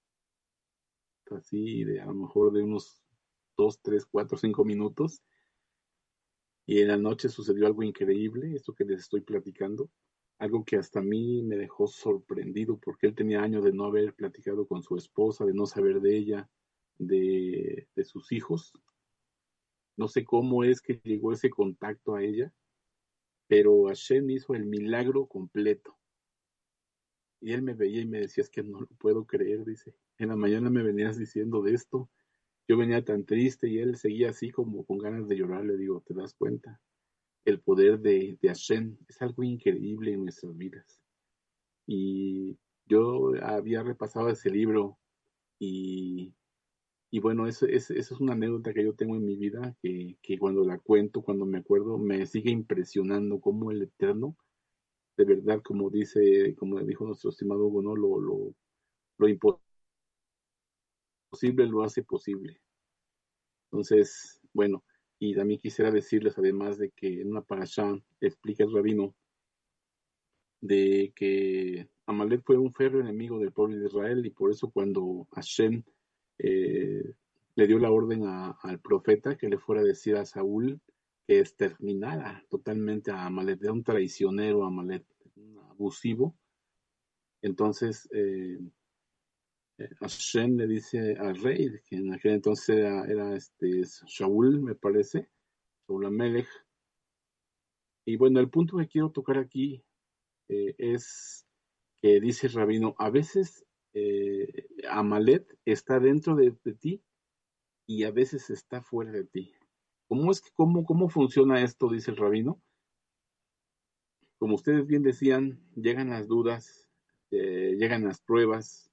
así de a lo mejor de unos dos, tres, cuatro, cinco minutos, y en la noche sucedió algo increíble, esto que les estoy platicando, algo que hasta a mí me dejó sorprendido, porque él tenía años de no haber platicado con su esposa, de no saber de ella, de, de sus hijos. No sé cómo es que llegó ese contacto a ella, pero Hashem hizo el milagro completo. Y él me veía y me decía, es que no lo puedo creer, dice. En la mañana me venías diciendo de esto, yo venía tan triste y él seguía así como con ganas de llorar. Le digo, ¿te das cuenta? El poder de, de Hashem es algo increíble en nuestras vidas. Y yo había repasado ese libro y, y bueno, eso, eso, eso es una anécdota que yo tengo en mi vida que, que cuando la cuento, cuando me acuerdo, me sigue impresionando cómo el Eterno, de verdad, como dice, como dijo nuestro estimado Hugo, ¿no? Lo, lo, lo imposible lo hace posible. Entonces, bueno, y también quisiera decirles, además de que en una parashá explica el rabino de que Amalek fue un férreo enemigo del pueblo de Israel y por eso cuando Hashem eh, le dio la orden a, al profeta que le fuera a decir a Saúl que exterminara totalmente a Amalek, era un traicionero Amalek, un abusivo. Entonces eh, Hashem le dice al rey, que en aquel entonces era, era este Shaul, me parece, Shaul Amelech. Y bueno, el punto que quiero tocar aquí eh, es que dice el rabino, a veces eh, Amalet está dentro de, de, ti y a veces está fuera de ti. ¿Cómo es que cómo, cómo funciona esto? Dice el rabino. Como ustedes bien decían, llegan las dudas, eh, llegan las pruebas.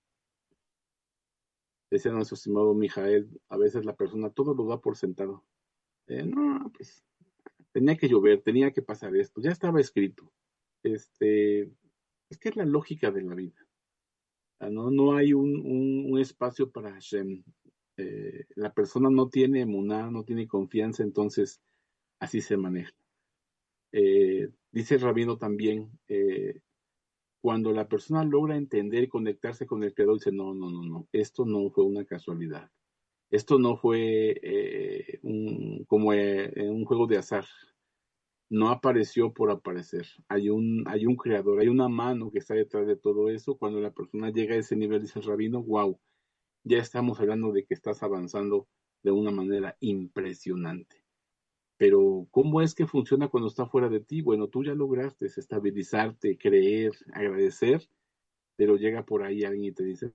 Decía nuestro estimado Mijael, a veces la persona todo lo da por sentado. Eh, no, pues tenía que llover, tenía que pasar esto, ya estaba escrito. Este, es que es la lógica de la vida. No, no hay un, un, un espacio para Hashem. Eh, la persona no tiene emuná, no tiene confianza, entonces así se maneja. Eh, dice el rabino también, eh, cuando la persona logra entender y conectarse con el creador, dice, no, no, no, no, esto no fue una casualidad. Esto no fue eh, un, como eh, un juego de azar. No apareció por aparecer. Hay un, hay un creador, hay una mano que está detrás de todo eso. Cuando la persona llega a ese nivel, dice el rabino, wow, ya estamos hablando de que estás avanzando de una manera impresionante. Pero, ¿cómo es que funciona cuando está fuera de ti? Bueno, tú ya lograste estabilizarte, creer, agradecer, pero llega por ahí alguien y te dice,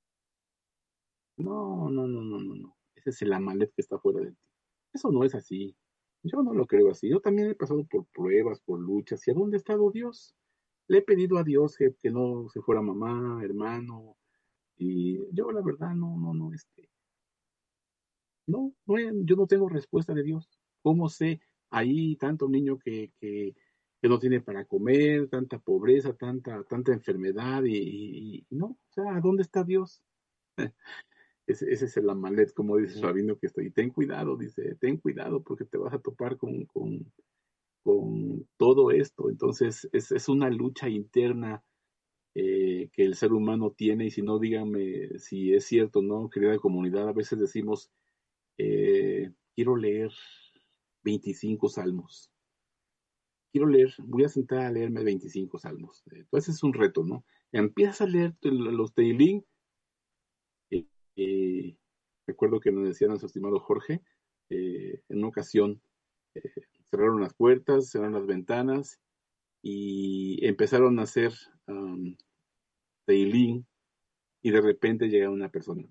no, no, no, no, no, no, ese es el Amalek que está fuera de ti. Eso no es así. Yo no lo creo así. Yo también he pasado por pruebas, por luchas. ¿Y a dónde ha estado Dios? Le he pedido a Dios que, que no se fuera mamá, hermano, y yo la verdad no, no, no, este, no, no, yo no tengo respuesta de Dios. ¿Cómo sé ahí tanto niño que, que, que no tiene para comer, tanta pobreza, tanta, tanta enfermedad y, y- y no? O sea, ¿dónde está Dios? Ese, ese es el Amalet, como dice el rabino que estoy. Ten cuidado, dice, ten cuidado porque te vas a topar con, con, con todo esto. Entonces, es, es una lucha interna eh, que el ser humano tiene y si no, díganme si es cierto, ¿no? Querida comunidad, a veces decimos, eh, quiero leer veinticinco salmos. Quiero leer, voy a sentar a leerme veinticinco salmos. Entonces es un reto, ¿no? Empiezas a leer los Teilín. Eh, eh, recuerdo que nos decía nuestro estimado Jorge, eh, en una ocasión eh, cerraron las puertas, cerraron las ventanas y empezaron a hacer um, Teilín y de repente llega una persona.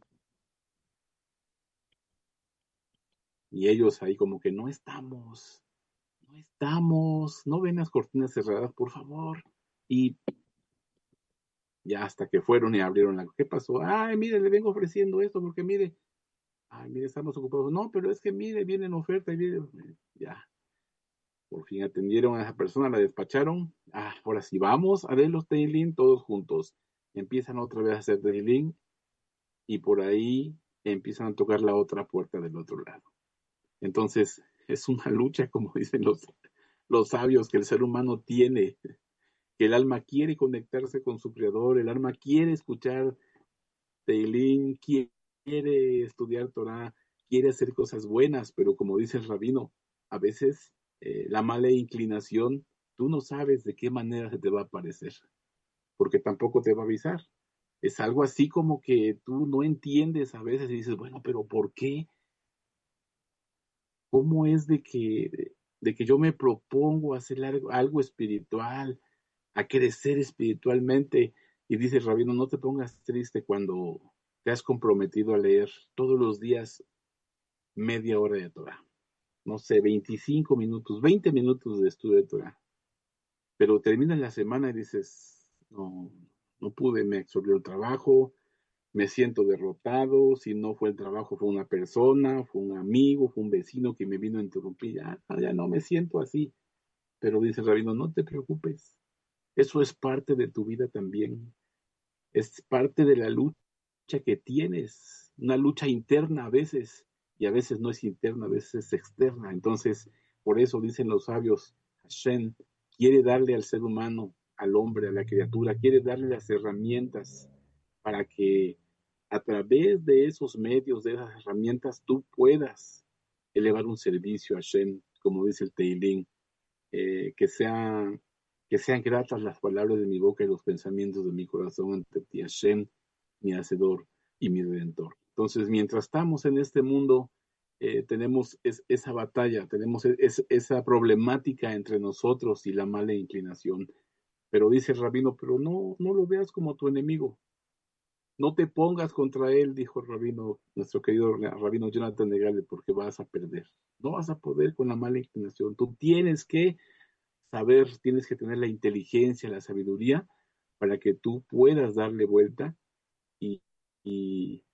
Y ellos ahí como que no estamos, no estamos, no ven las cortinas cerradas, por favor. Y ya hasta que fueron y abrieron la... ¿Qué pasó? Ay, mire, le vengo ofreciendo esto porque mire, ay, mire, estamos ocupados. No, pero es que mire, viene en oferta y viene... Ya. Por fin atendieron a esa persona, la despacharon. Ah, ahora sí, vamos a ver los Teilín todos juntos. Empiezan otra vez a hacer Teilín y por ahí empiezan a tocar la otra puerta del otro lado. Entonces, es una lucha, como dicen los, los sabios, que el ser humano tiene, que el alma quiere conectarse con su creador, el alma quiere escuchar Teilín, quiere estudiar Torah, quiere hacer cosas buenas, pero como dice el rabino, a veces eh, la mala inclinación, tú no sabes de qué manera se te va a aparecer, porque tampoco te va a avisar. Es algo así como que tú no entiendes a veces y dices, bueno, pero ¿por qué? ¿Cómo es de que, de que yo me propongo hacer algo, algo espiritual, a crecer espiritualmente? Y dice el rabino, no te pongas triste cuando te has comprometido a leer todos los días media hora de Torah. No sé, veinticinco minutos, veinte minutos de estudio de Torah. Pero terminas la semana y dices, no, no pude, me absorbió el trabajo, me siento derrotado, si no fue el trabajo, fue una persona, fue un amigo, fue un vecino que me vino a interrumpir, ya, ya no me siento así. Pero dice el rabino, no te preocupes, eso es parte de tu vida también, es parte de la lucha que tienes, una lucha interna a veces, y a veces no es interna, a veces es externa. Entonces, por eso dicen los sabios, Hashem quiere darle al ser humano, al hombre, a la criatura, quiere darle las herramientas para que a través de esos medios, de esas herramientas, tú puedas elevar un servicio a Hashem, como dice el Teilín, eh, que, sea, que sean gratas las palabras de mi boca y los pensamientos de mi corazón ante ti, Hashem, mi Hacedor y mi Redentor. Entonces, mientras estamos en este mundo, eh, tenemos es, esa batalla, tenemos es, esa problemática entre nosotros y la mala inclinación. Pero dice el rabino, pero no, no lo veas como tu enemigo. No te pongas contra él, dijo el rabino, nuestro querido rabino Jonathan Negrale, porque vas a perder. No vas a poder con la mala inclinación. Tú tienes que saber, tienes que tener la inteligencia, la sabiduría, para que tú puedas darle vuelta y, y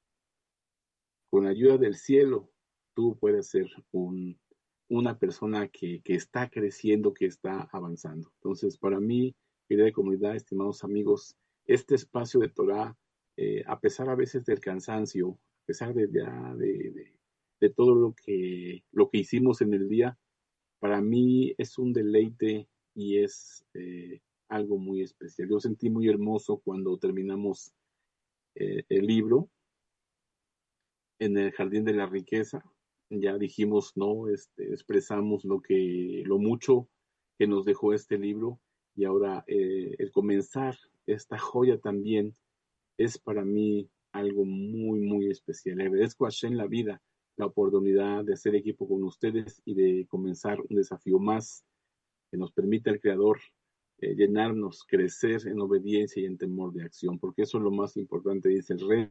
con ayuda del cielo, tú puedes ser un, una persona que, que está creciendo, que está avanzando. Entonces, para mí, querida comunidad, estimados amigos, este espacio de Torah, Eh, a pesar a veces del cansancio, a pesar de, de, de, de todo lo que, lo que hicimos en el día, para mí es un deleite y es eh, algo muy especial. Yo sentí muy hermoso cuando terminamos eh, el libro en el Jardín de la Riqueza. Ya dijimos, no, este, expresamos lo que, lo mucho que nos dejó este libro, y ahora eh, el comenzar esta joya también es para mí algo muy, muy especial. Le agradezco a Hashem la vida, la oportunidad de hacer equipo con ustedes y de comenzar un desafío más que nos permita el Creador eh, llenarnos, crecer en obediencia y en temor de acción, porque eso es lo más importante, dice el rey.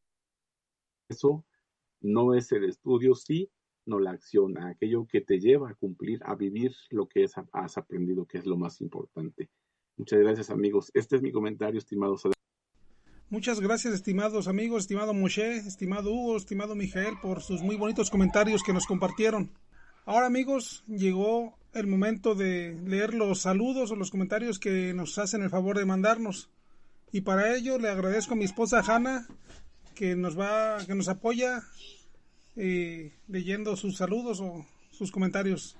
Eso no es el estudio, sí, no la acción, aquello que te lleva a cumplir, a vivir lo que es, has aprendido, que es lo más importante. Muchas gracias, amigos. Este es mi comentario, estimados. Muchas gracias, estimados amigos, estimado Moshe, estimado Hugo, estimado Mijael, por sus muy bonitos comentarios que nos compartieron. Ahora, amigos, llegó el momento de leer los saludos o los comentarios que nos hacen el favor de mandarnos. Y para ello le agradezco a mi esposa Hanna, que nos va, que nos apoya eh, leyendo sus saludos o sus comentarios.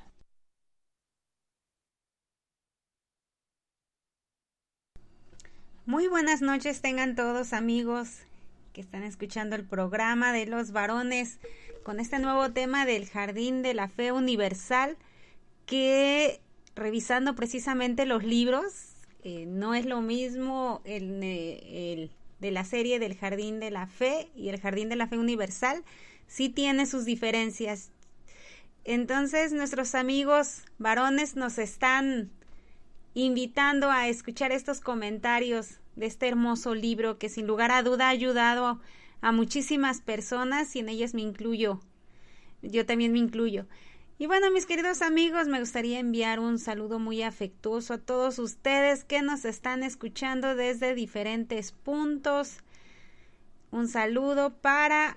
Muy buenas noches tengan todos, amigos que están escuchando el programa de los varones con este nuevo tema del Jardín de la Fe Universal, que revisando precisamente los libros, eh, no es lo mismo el, el de la serie del Jardín de la Fe y el Jardín de la Fe Universal, sí tiene sus diferencias. Entonces nuestros amigos varones nos están invitando a escuchar estos comentarios de este hermoso libro que sin lugar a duda ha ayudado a muchísimas personas y en ellas me incluyo. Yo también me incluyo. Y bueno, mis queridos amigos, me gustaría enviar un saludo muy afectuoso a todos ustedes que nos están escuchando desde diferentes puntos. Un saludo para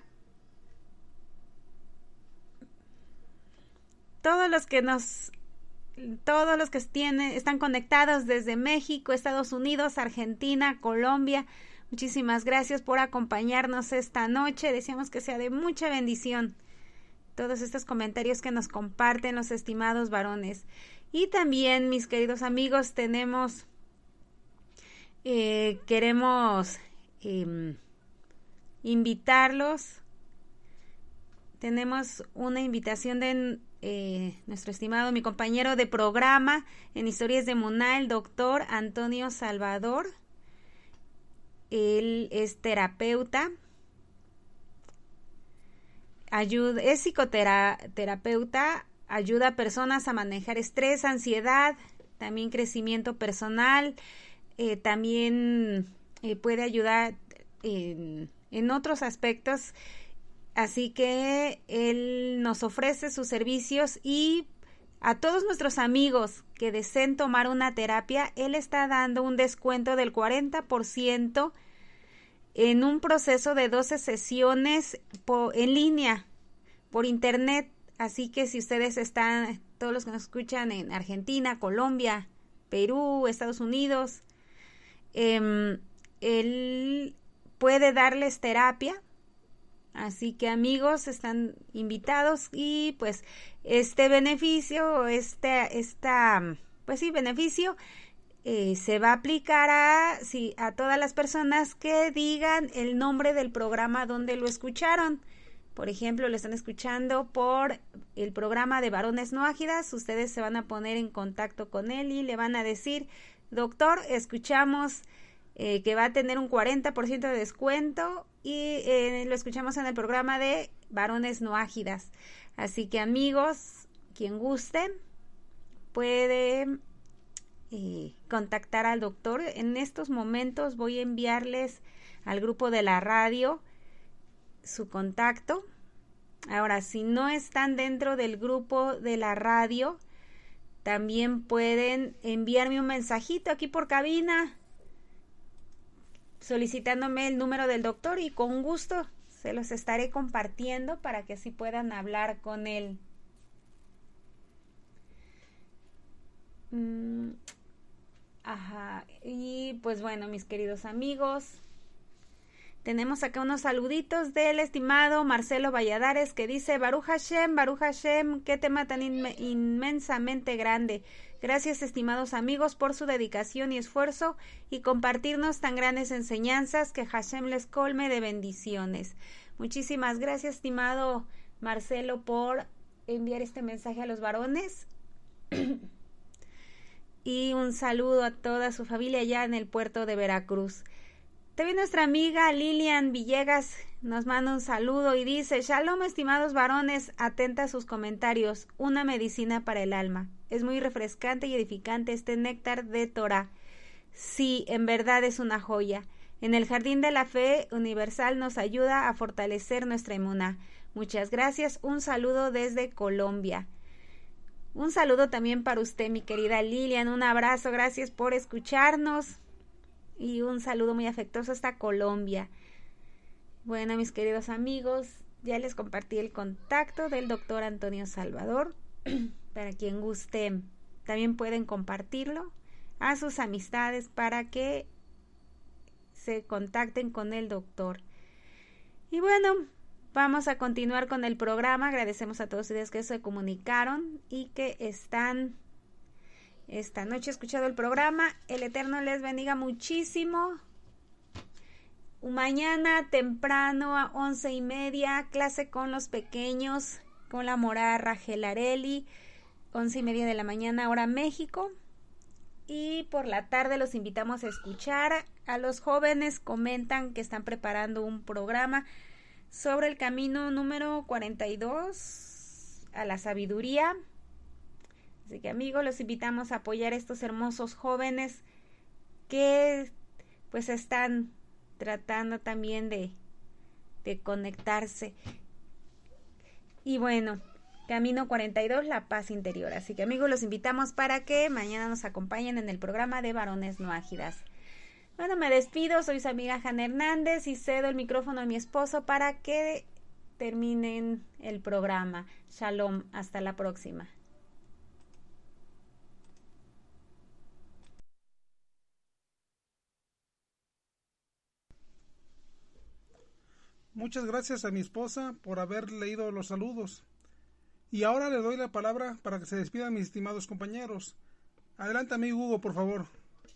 todos los que nos, todos los que tienen, están conectados desde México, Estados Unidos, Argentina, Colombia. Muchísimas gracias por acompañarnos esta noche. Deseamos que sea de mucha bendición todos estos comentarios que nos comparten los estimados varones. Y también, mis queridos amigos, tenemos, eh, queremos eh, invitarlos. Tenemos una invitación de eh, nuestro estimado, mi compañero de programa en Historias de Muná, el doctor Antonio Salvador. Él es terapeuta. Ayuda, es psicoterapeuta, ayuda a personas a manejar estrés, ansiedad, también crecimiento personal, eh, también eh, puede ayudar en, en otros aspectos, así que él nos ofrece sus servicios y a todos nuestros amigos que deseen tomar una terapia, él está dando un descuento del cuarenta por ciento en un proceso de doce sesiones por, en línea, por internet. Así que si ustedes están, todos los que nos escuchan en Argentina, Colombia, Perú, Estados Unidos, eh, él puede darles terapia. Así que amigos, están invitados y pues este beneficio, este, esta, pues sí, beneficio, Eh, se va a aplicar a, sí, a todas las personas que digan el nombre del programa donde lo escucharon. Por ejemplo, lo están escuchando por el programa de Varones No Ágidas. Ustedes se van a poner en contacto con él y le van a decir, doctor, escuchamos eh, que va a tener un cuarenta por ciento de descuento y eh, lo escuchamos en el programa de Varones No Ágidas. Así que amigos, quien guste, puede Eh, contactar al doctor. En estos momentos voy a enviarles al grupo de la radio su contacto. Ahora, si no están dentro del grupo de la radio, también pueden enviarme un mensajito aquí por cabina solicitándome el número del doctor y con gusto se los estaré compartiendo para que así puedan hablar con él. Mm. Ajá, y pues bueno, mis queridos amigos, tenemos acá unos saluditos del estimado Marcelo Valladares que dice, Baruch Hashem, Baruch Hashem, qué tema tan inme- inmensamente grande. Gracias, estimados amigos, por su dedicación y esfuerzo y compartirnos tan grandes enseñanzas, que Hashem les colme de bendiciones. Muchísimas gracias, estimado Marcelo, por enviar este mensaje a los varones. Y un saludo a toda su familia allá en el puerto de Veracruz. También nuestra amiga Lilian Villegas nos manda un saludo y dice, Shalom, estimados varones, atenta a sus comentarios, una medicina para el alma. Es muy refrescante y edificante este néctar de Torah. Sí, en verdad es una joya. En el Jardín de la Fe Universal nos ayuda a fortalecer nuestra emuná. Muchas gracias, un saludo desde Colombia. Un saludo también para usted, mi querida Lilian, un abrazo, gracias por escucharnos y un saludo muy afectuoso hasta Colombia. Bueno, mis queridos amigos, ya les compartí el contacto del doctor Antonio Salvador, para quien guste, también pueden compartirlo a sus amistades para que se contacten con el doctor. Y bueno, vamos a continuar con el programa. Agradecemos a todos ustedes que se comunicaron y que están esta noche escuchando el programa. El Eterno les bendiga muchísimo. Mañana temprano a once y media, clase con los pequeños, con la morada Rachel Areli, once y media de la mañana, hora México. Y por la tarde los invitamos a escuchar a los jóvenes. Comentan que están preparando un programa sobre el camino número cuarenta y dos a la sabiduría. Así que amigos, los invitamos a apoyar a estos hermosos jóvenes que pues están tratando también de, de conectarse. Y bueno, Camino cuarenta y dos, la paz interior. Así que amigos, los invitamos para que mañana nos acompañen en el programa de Varones No Ágidas. Bueno, me despido, soy su amiga Jana Hernández y cedo el micrófono a mi esposo para que terminen el programa. Shalom, hasta la próxima. Muchas gracias a mi esposa por haber leído los saludos. Y ahora le doy la palabra para que se despidan mis estimados compañeros. Adelante, amigo Hugo, por favor.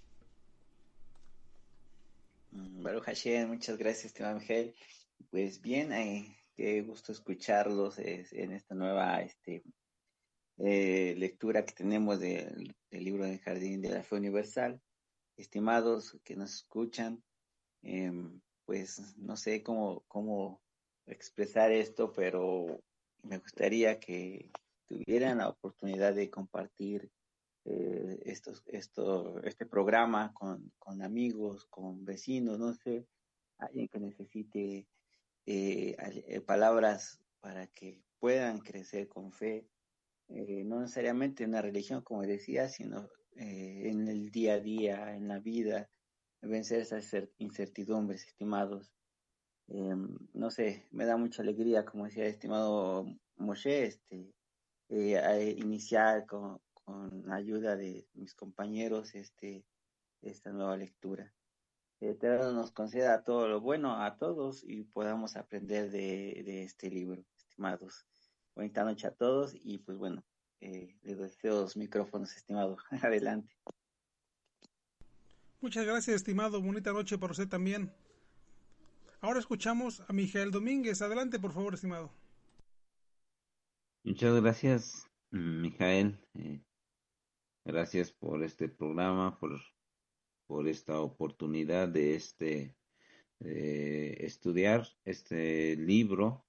Baruch Hashem, muchas gracias, estimado Miguel. Pues bien, eh, qué gusto escucharlos eh, en esta nueva este, eh, lectura que tenemos del, del libro del Jardín de la Fe Universal. Estimados que nos escuchan, eh, pues no sé cómo, cómo expresar esto, pero me gustaría que tuvieran la oportunidad de compartir eh, estos, esto, este programa con, con amigos, con vecinos, no sé, alguien que necesite eh, eh, palabras para que puedan crecer con fe, eh, no necesariamente en una religión, como decía, sino eh, en el día a día, en la vida, vencer esas incertidumbres, estimados. Eh, no sé, me da mucha alegría, como decía el estimado Moshe, este, eh, a iniciar con, con la ayuda de mis compañeros este, esta nueva lectura. Eh, Eterno nos conceda todo lo bueno a todos y podamos aprender de, de este libro, estimados. Buenas noche a todos y pues bueno, eh, les deseo los micrófonos, estimado. Adelante. Muchas gracias, estimado. Bonita noche para usted también. Ahora escuchamos a Mijael Domínguez. Adelante, por favor, estimado. Muchas gracias, Mijael. Eh, gracias por este programa, por, por esta oportunidad de este eh, estudiar este libro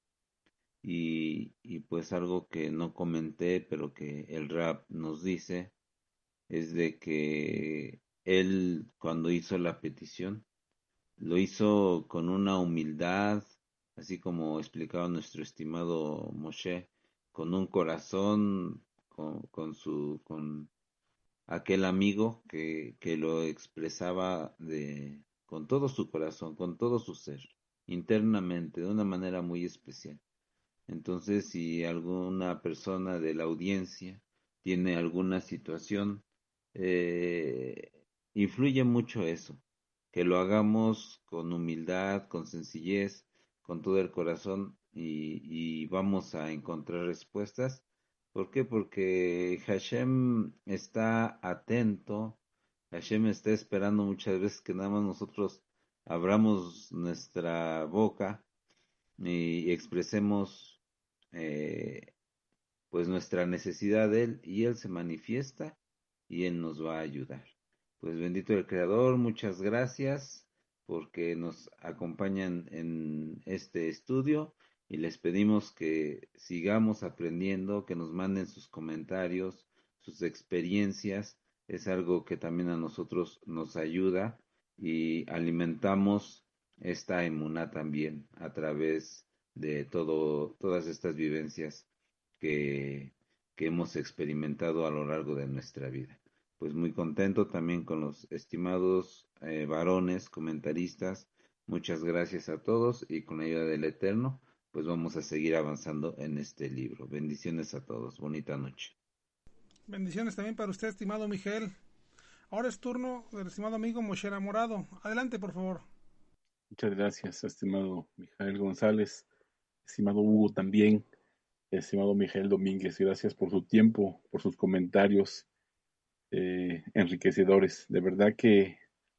y, y pues algo que no comenté, pero que el rap nos dice, es de que él cuando hizo la petición, lo hizo con una humildad, así como explicaba nuestro estimado Moshe, con un corazón, con, con su, con aquel amigo que, que lo expresaba de, con todo su corazón, con todo su ser, internamente, de una manera muy especial. Entonces, si alguna persona de la audiencia tiene alguna situación, eh, influye mucho eso, que lo hagamos con humildad, con sencillez, con todo el corazón y, y vamos a encontrar respuestas. ¿Por qué? Porque Hashem está atento, Hashem está esperando muchas veces que nada más nosotros abramos nuestra boca y expresemos eh, pues nuestra necesidad de Él y Él se manifiesta y Él nos va a ayudar. Pues bendito el Creador, muchas gracias porque nos acompañan en este estudio y les pedimos que sigamos aprendiendo, que nos manden sus comentarios, sus experiencias, es algo que también a nosotros nos ayuda y alimentamos esta emuná también a través de todo, todas estas vivencias que, que hemos experimentado a lo largo de nuestra vida. Pues muy contento también con los estimados eh, varones, comentaristas. Muchas gracias a todos y con la ayuda del Eterno, pues vamos a seguir avanzando en este libro. Bendiciones a todos. Bonita noche. Bendiciones también para usted, estimado Mijael. Ahora es turno del estimado amigo Moshe Morado. Adelante, por favor. Muchas gracias, estimado Mijael González, estimado Hugo también, estimado Mijael Domínguez, gracias por su tiempo, por sus comentarios eh, enriquecedores. De verdad que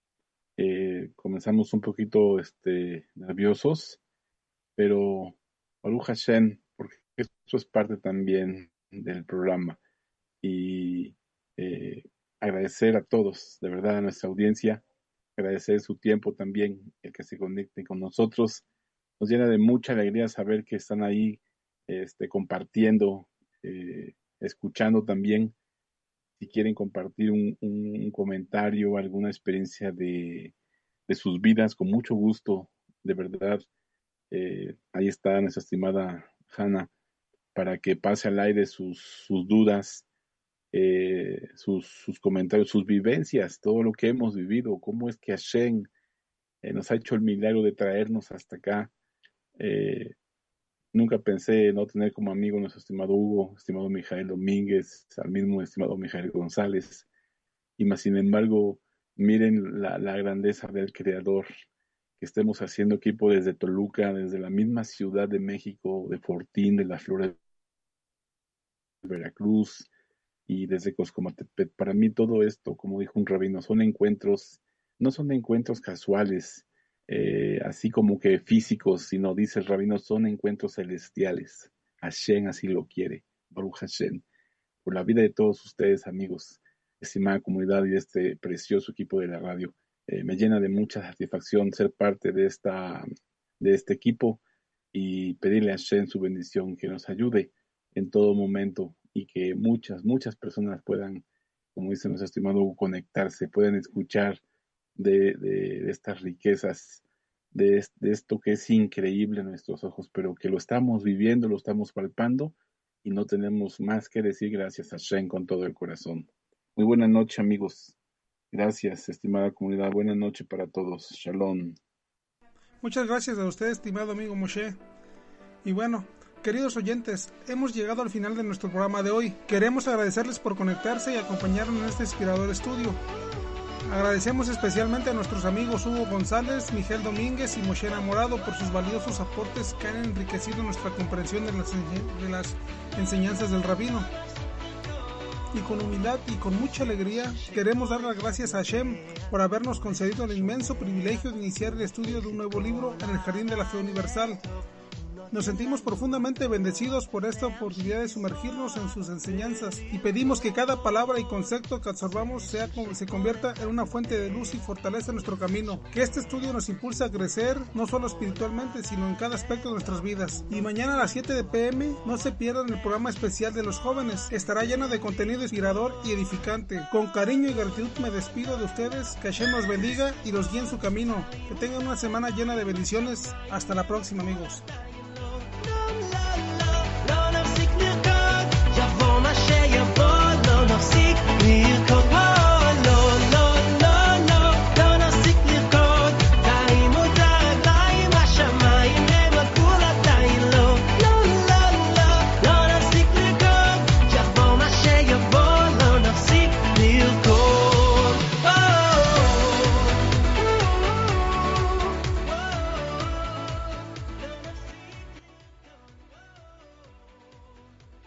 eh, comenzamos un poquito este, nerviosos, pero Baruch Hashem, porque esto es parte también del programa. Y eh, agradecer a todos, de verdad, a nuestra audiencia, agradecer su tiempo también, el que se conecten con nosotros. Nos llena de mucha alegría saber que están ahí este, compartiendo, eh, escuchando también. si quieren compartir un, un comentario, alguna experiencia de, de sus vidas, con mucho gusto, de verdad. Eh, ahí está nuestra estimada Hanna, para que pase al aire sus, sus dudas, eh, sus, sus comentarios, sus vivencias, todo lo que hemos vivido, cómo es que Hashem eh, nos ha hecho el milagro de traernos hasta acá. Eh, nunca pensé no tener como amigo nuestro estimado Hugo, estimado Mijael Domínguez, al mismo estimado Mijael González, y más sin embargo, miren la, la grandeza del Creador, que estemos haciendo equipo desde Toluca, desde la misma Ciudad de México, de Fortín, de las Flores de Veracruz y desde Coscomatepet. Para mí todo esto, como dijo un rabino, son encuentros, no son encuentros casuales, eh, así como que físicos, sino, dice el rabino, son encuentros celestiales. Hashem así lo quiere, Baruch Hashem, por la vida de todos ustedes, amigos, estimada comunidad y este precioso equipo de la radio. Eh, me llena de mucha satisfacción ser parte de, esta, de este equipo y pedirle a Hashem su bendición, que nos ayude en todo momento y que muchas, muchas personas puedan, como dice nuestro estimado Hugo, conectarse, puedan escuchar de, de, de estas riquezas, de, de esto que es increíble a nuestros ojos, pero que lo estamos viviendo, lo estamos palpando y no tenemos más que decir gracias a Hashem con todo el corazón. Muy buena noche, amigos. Gracias, estimada comunidad. Buenas noches para todos. Shalom. Muchas gracias a usted, estimado amigo Moshe. Y bueno, queridos oyentes, hemos llegado al final de nuestro programa de hoy. Queremos agradecerles por conectarse y acompañarnos en este inspirador estudio. Agradecemos especialmente a nuestros amigos Hugo González, Miguel Domínguez y Moshe Enamorado por sus valiosos aportes que han enriquecido nuestra comprensión de las, de las enseñanzas del rabino. Y con humildad y con mucha alegría queremos dar las gracias a Hashem por habernos concedido el inmenso privilegio de iniciar el estudio de un nuevo libro en el Jardín de la Fe Universal. Nos sentimos profundamente bendecidos por esta oportunidad de sumergirnos en sus enseñanzas y pedimos que cada palabra y concepto que absorbamos sea, se convierta en una fuente de luz y fortaleza en nuestro camino. Que este estudio nos impulse a crecer, no solo espiritualmente, sino en cada aspecto de nuestras vidas. Y mañana a las siete de pe eme no se pierdan el programa especial de los jóvenes. Estará lleno de contenido inspirador y edificante. Con cariño y gratitud me despido de ustedes. Que Hashem nos bendiga y los guíe en su camino. Que tengan una semana llena de bendiciones. Hasta la próxima, amigos.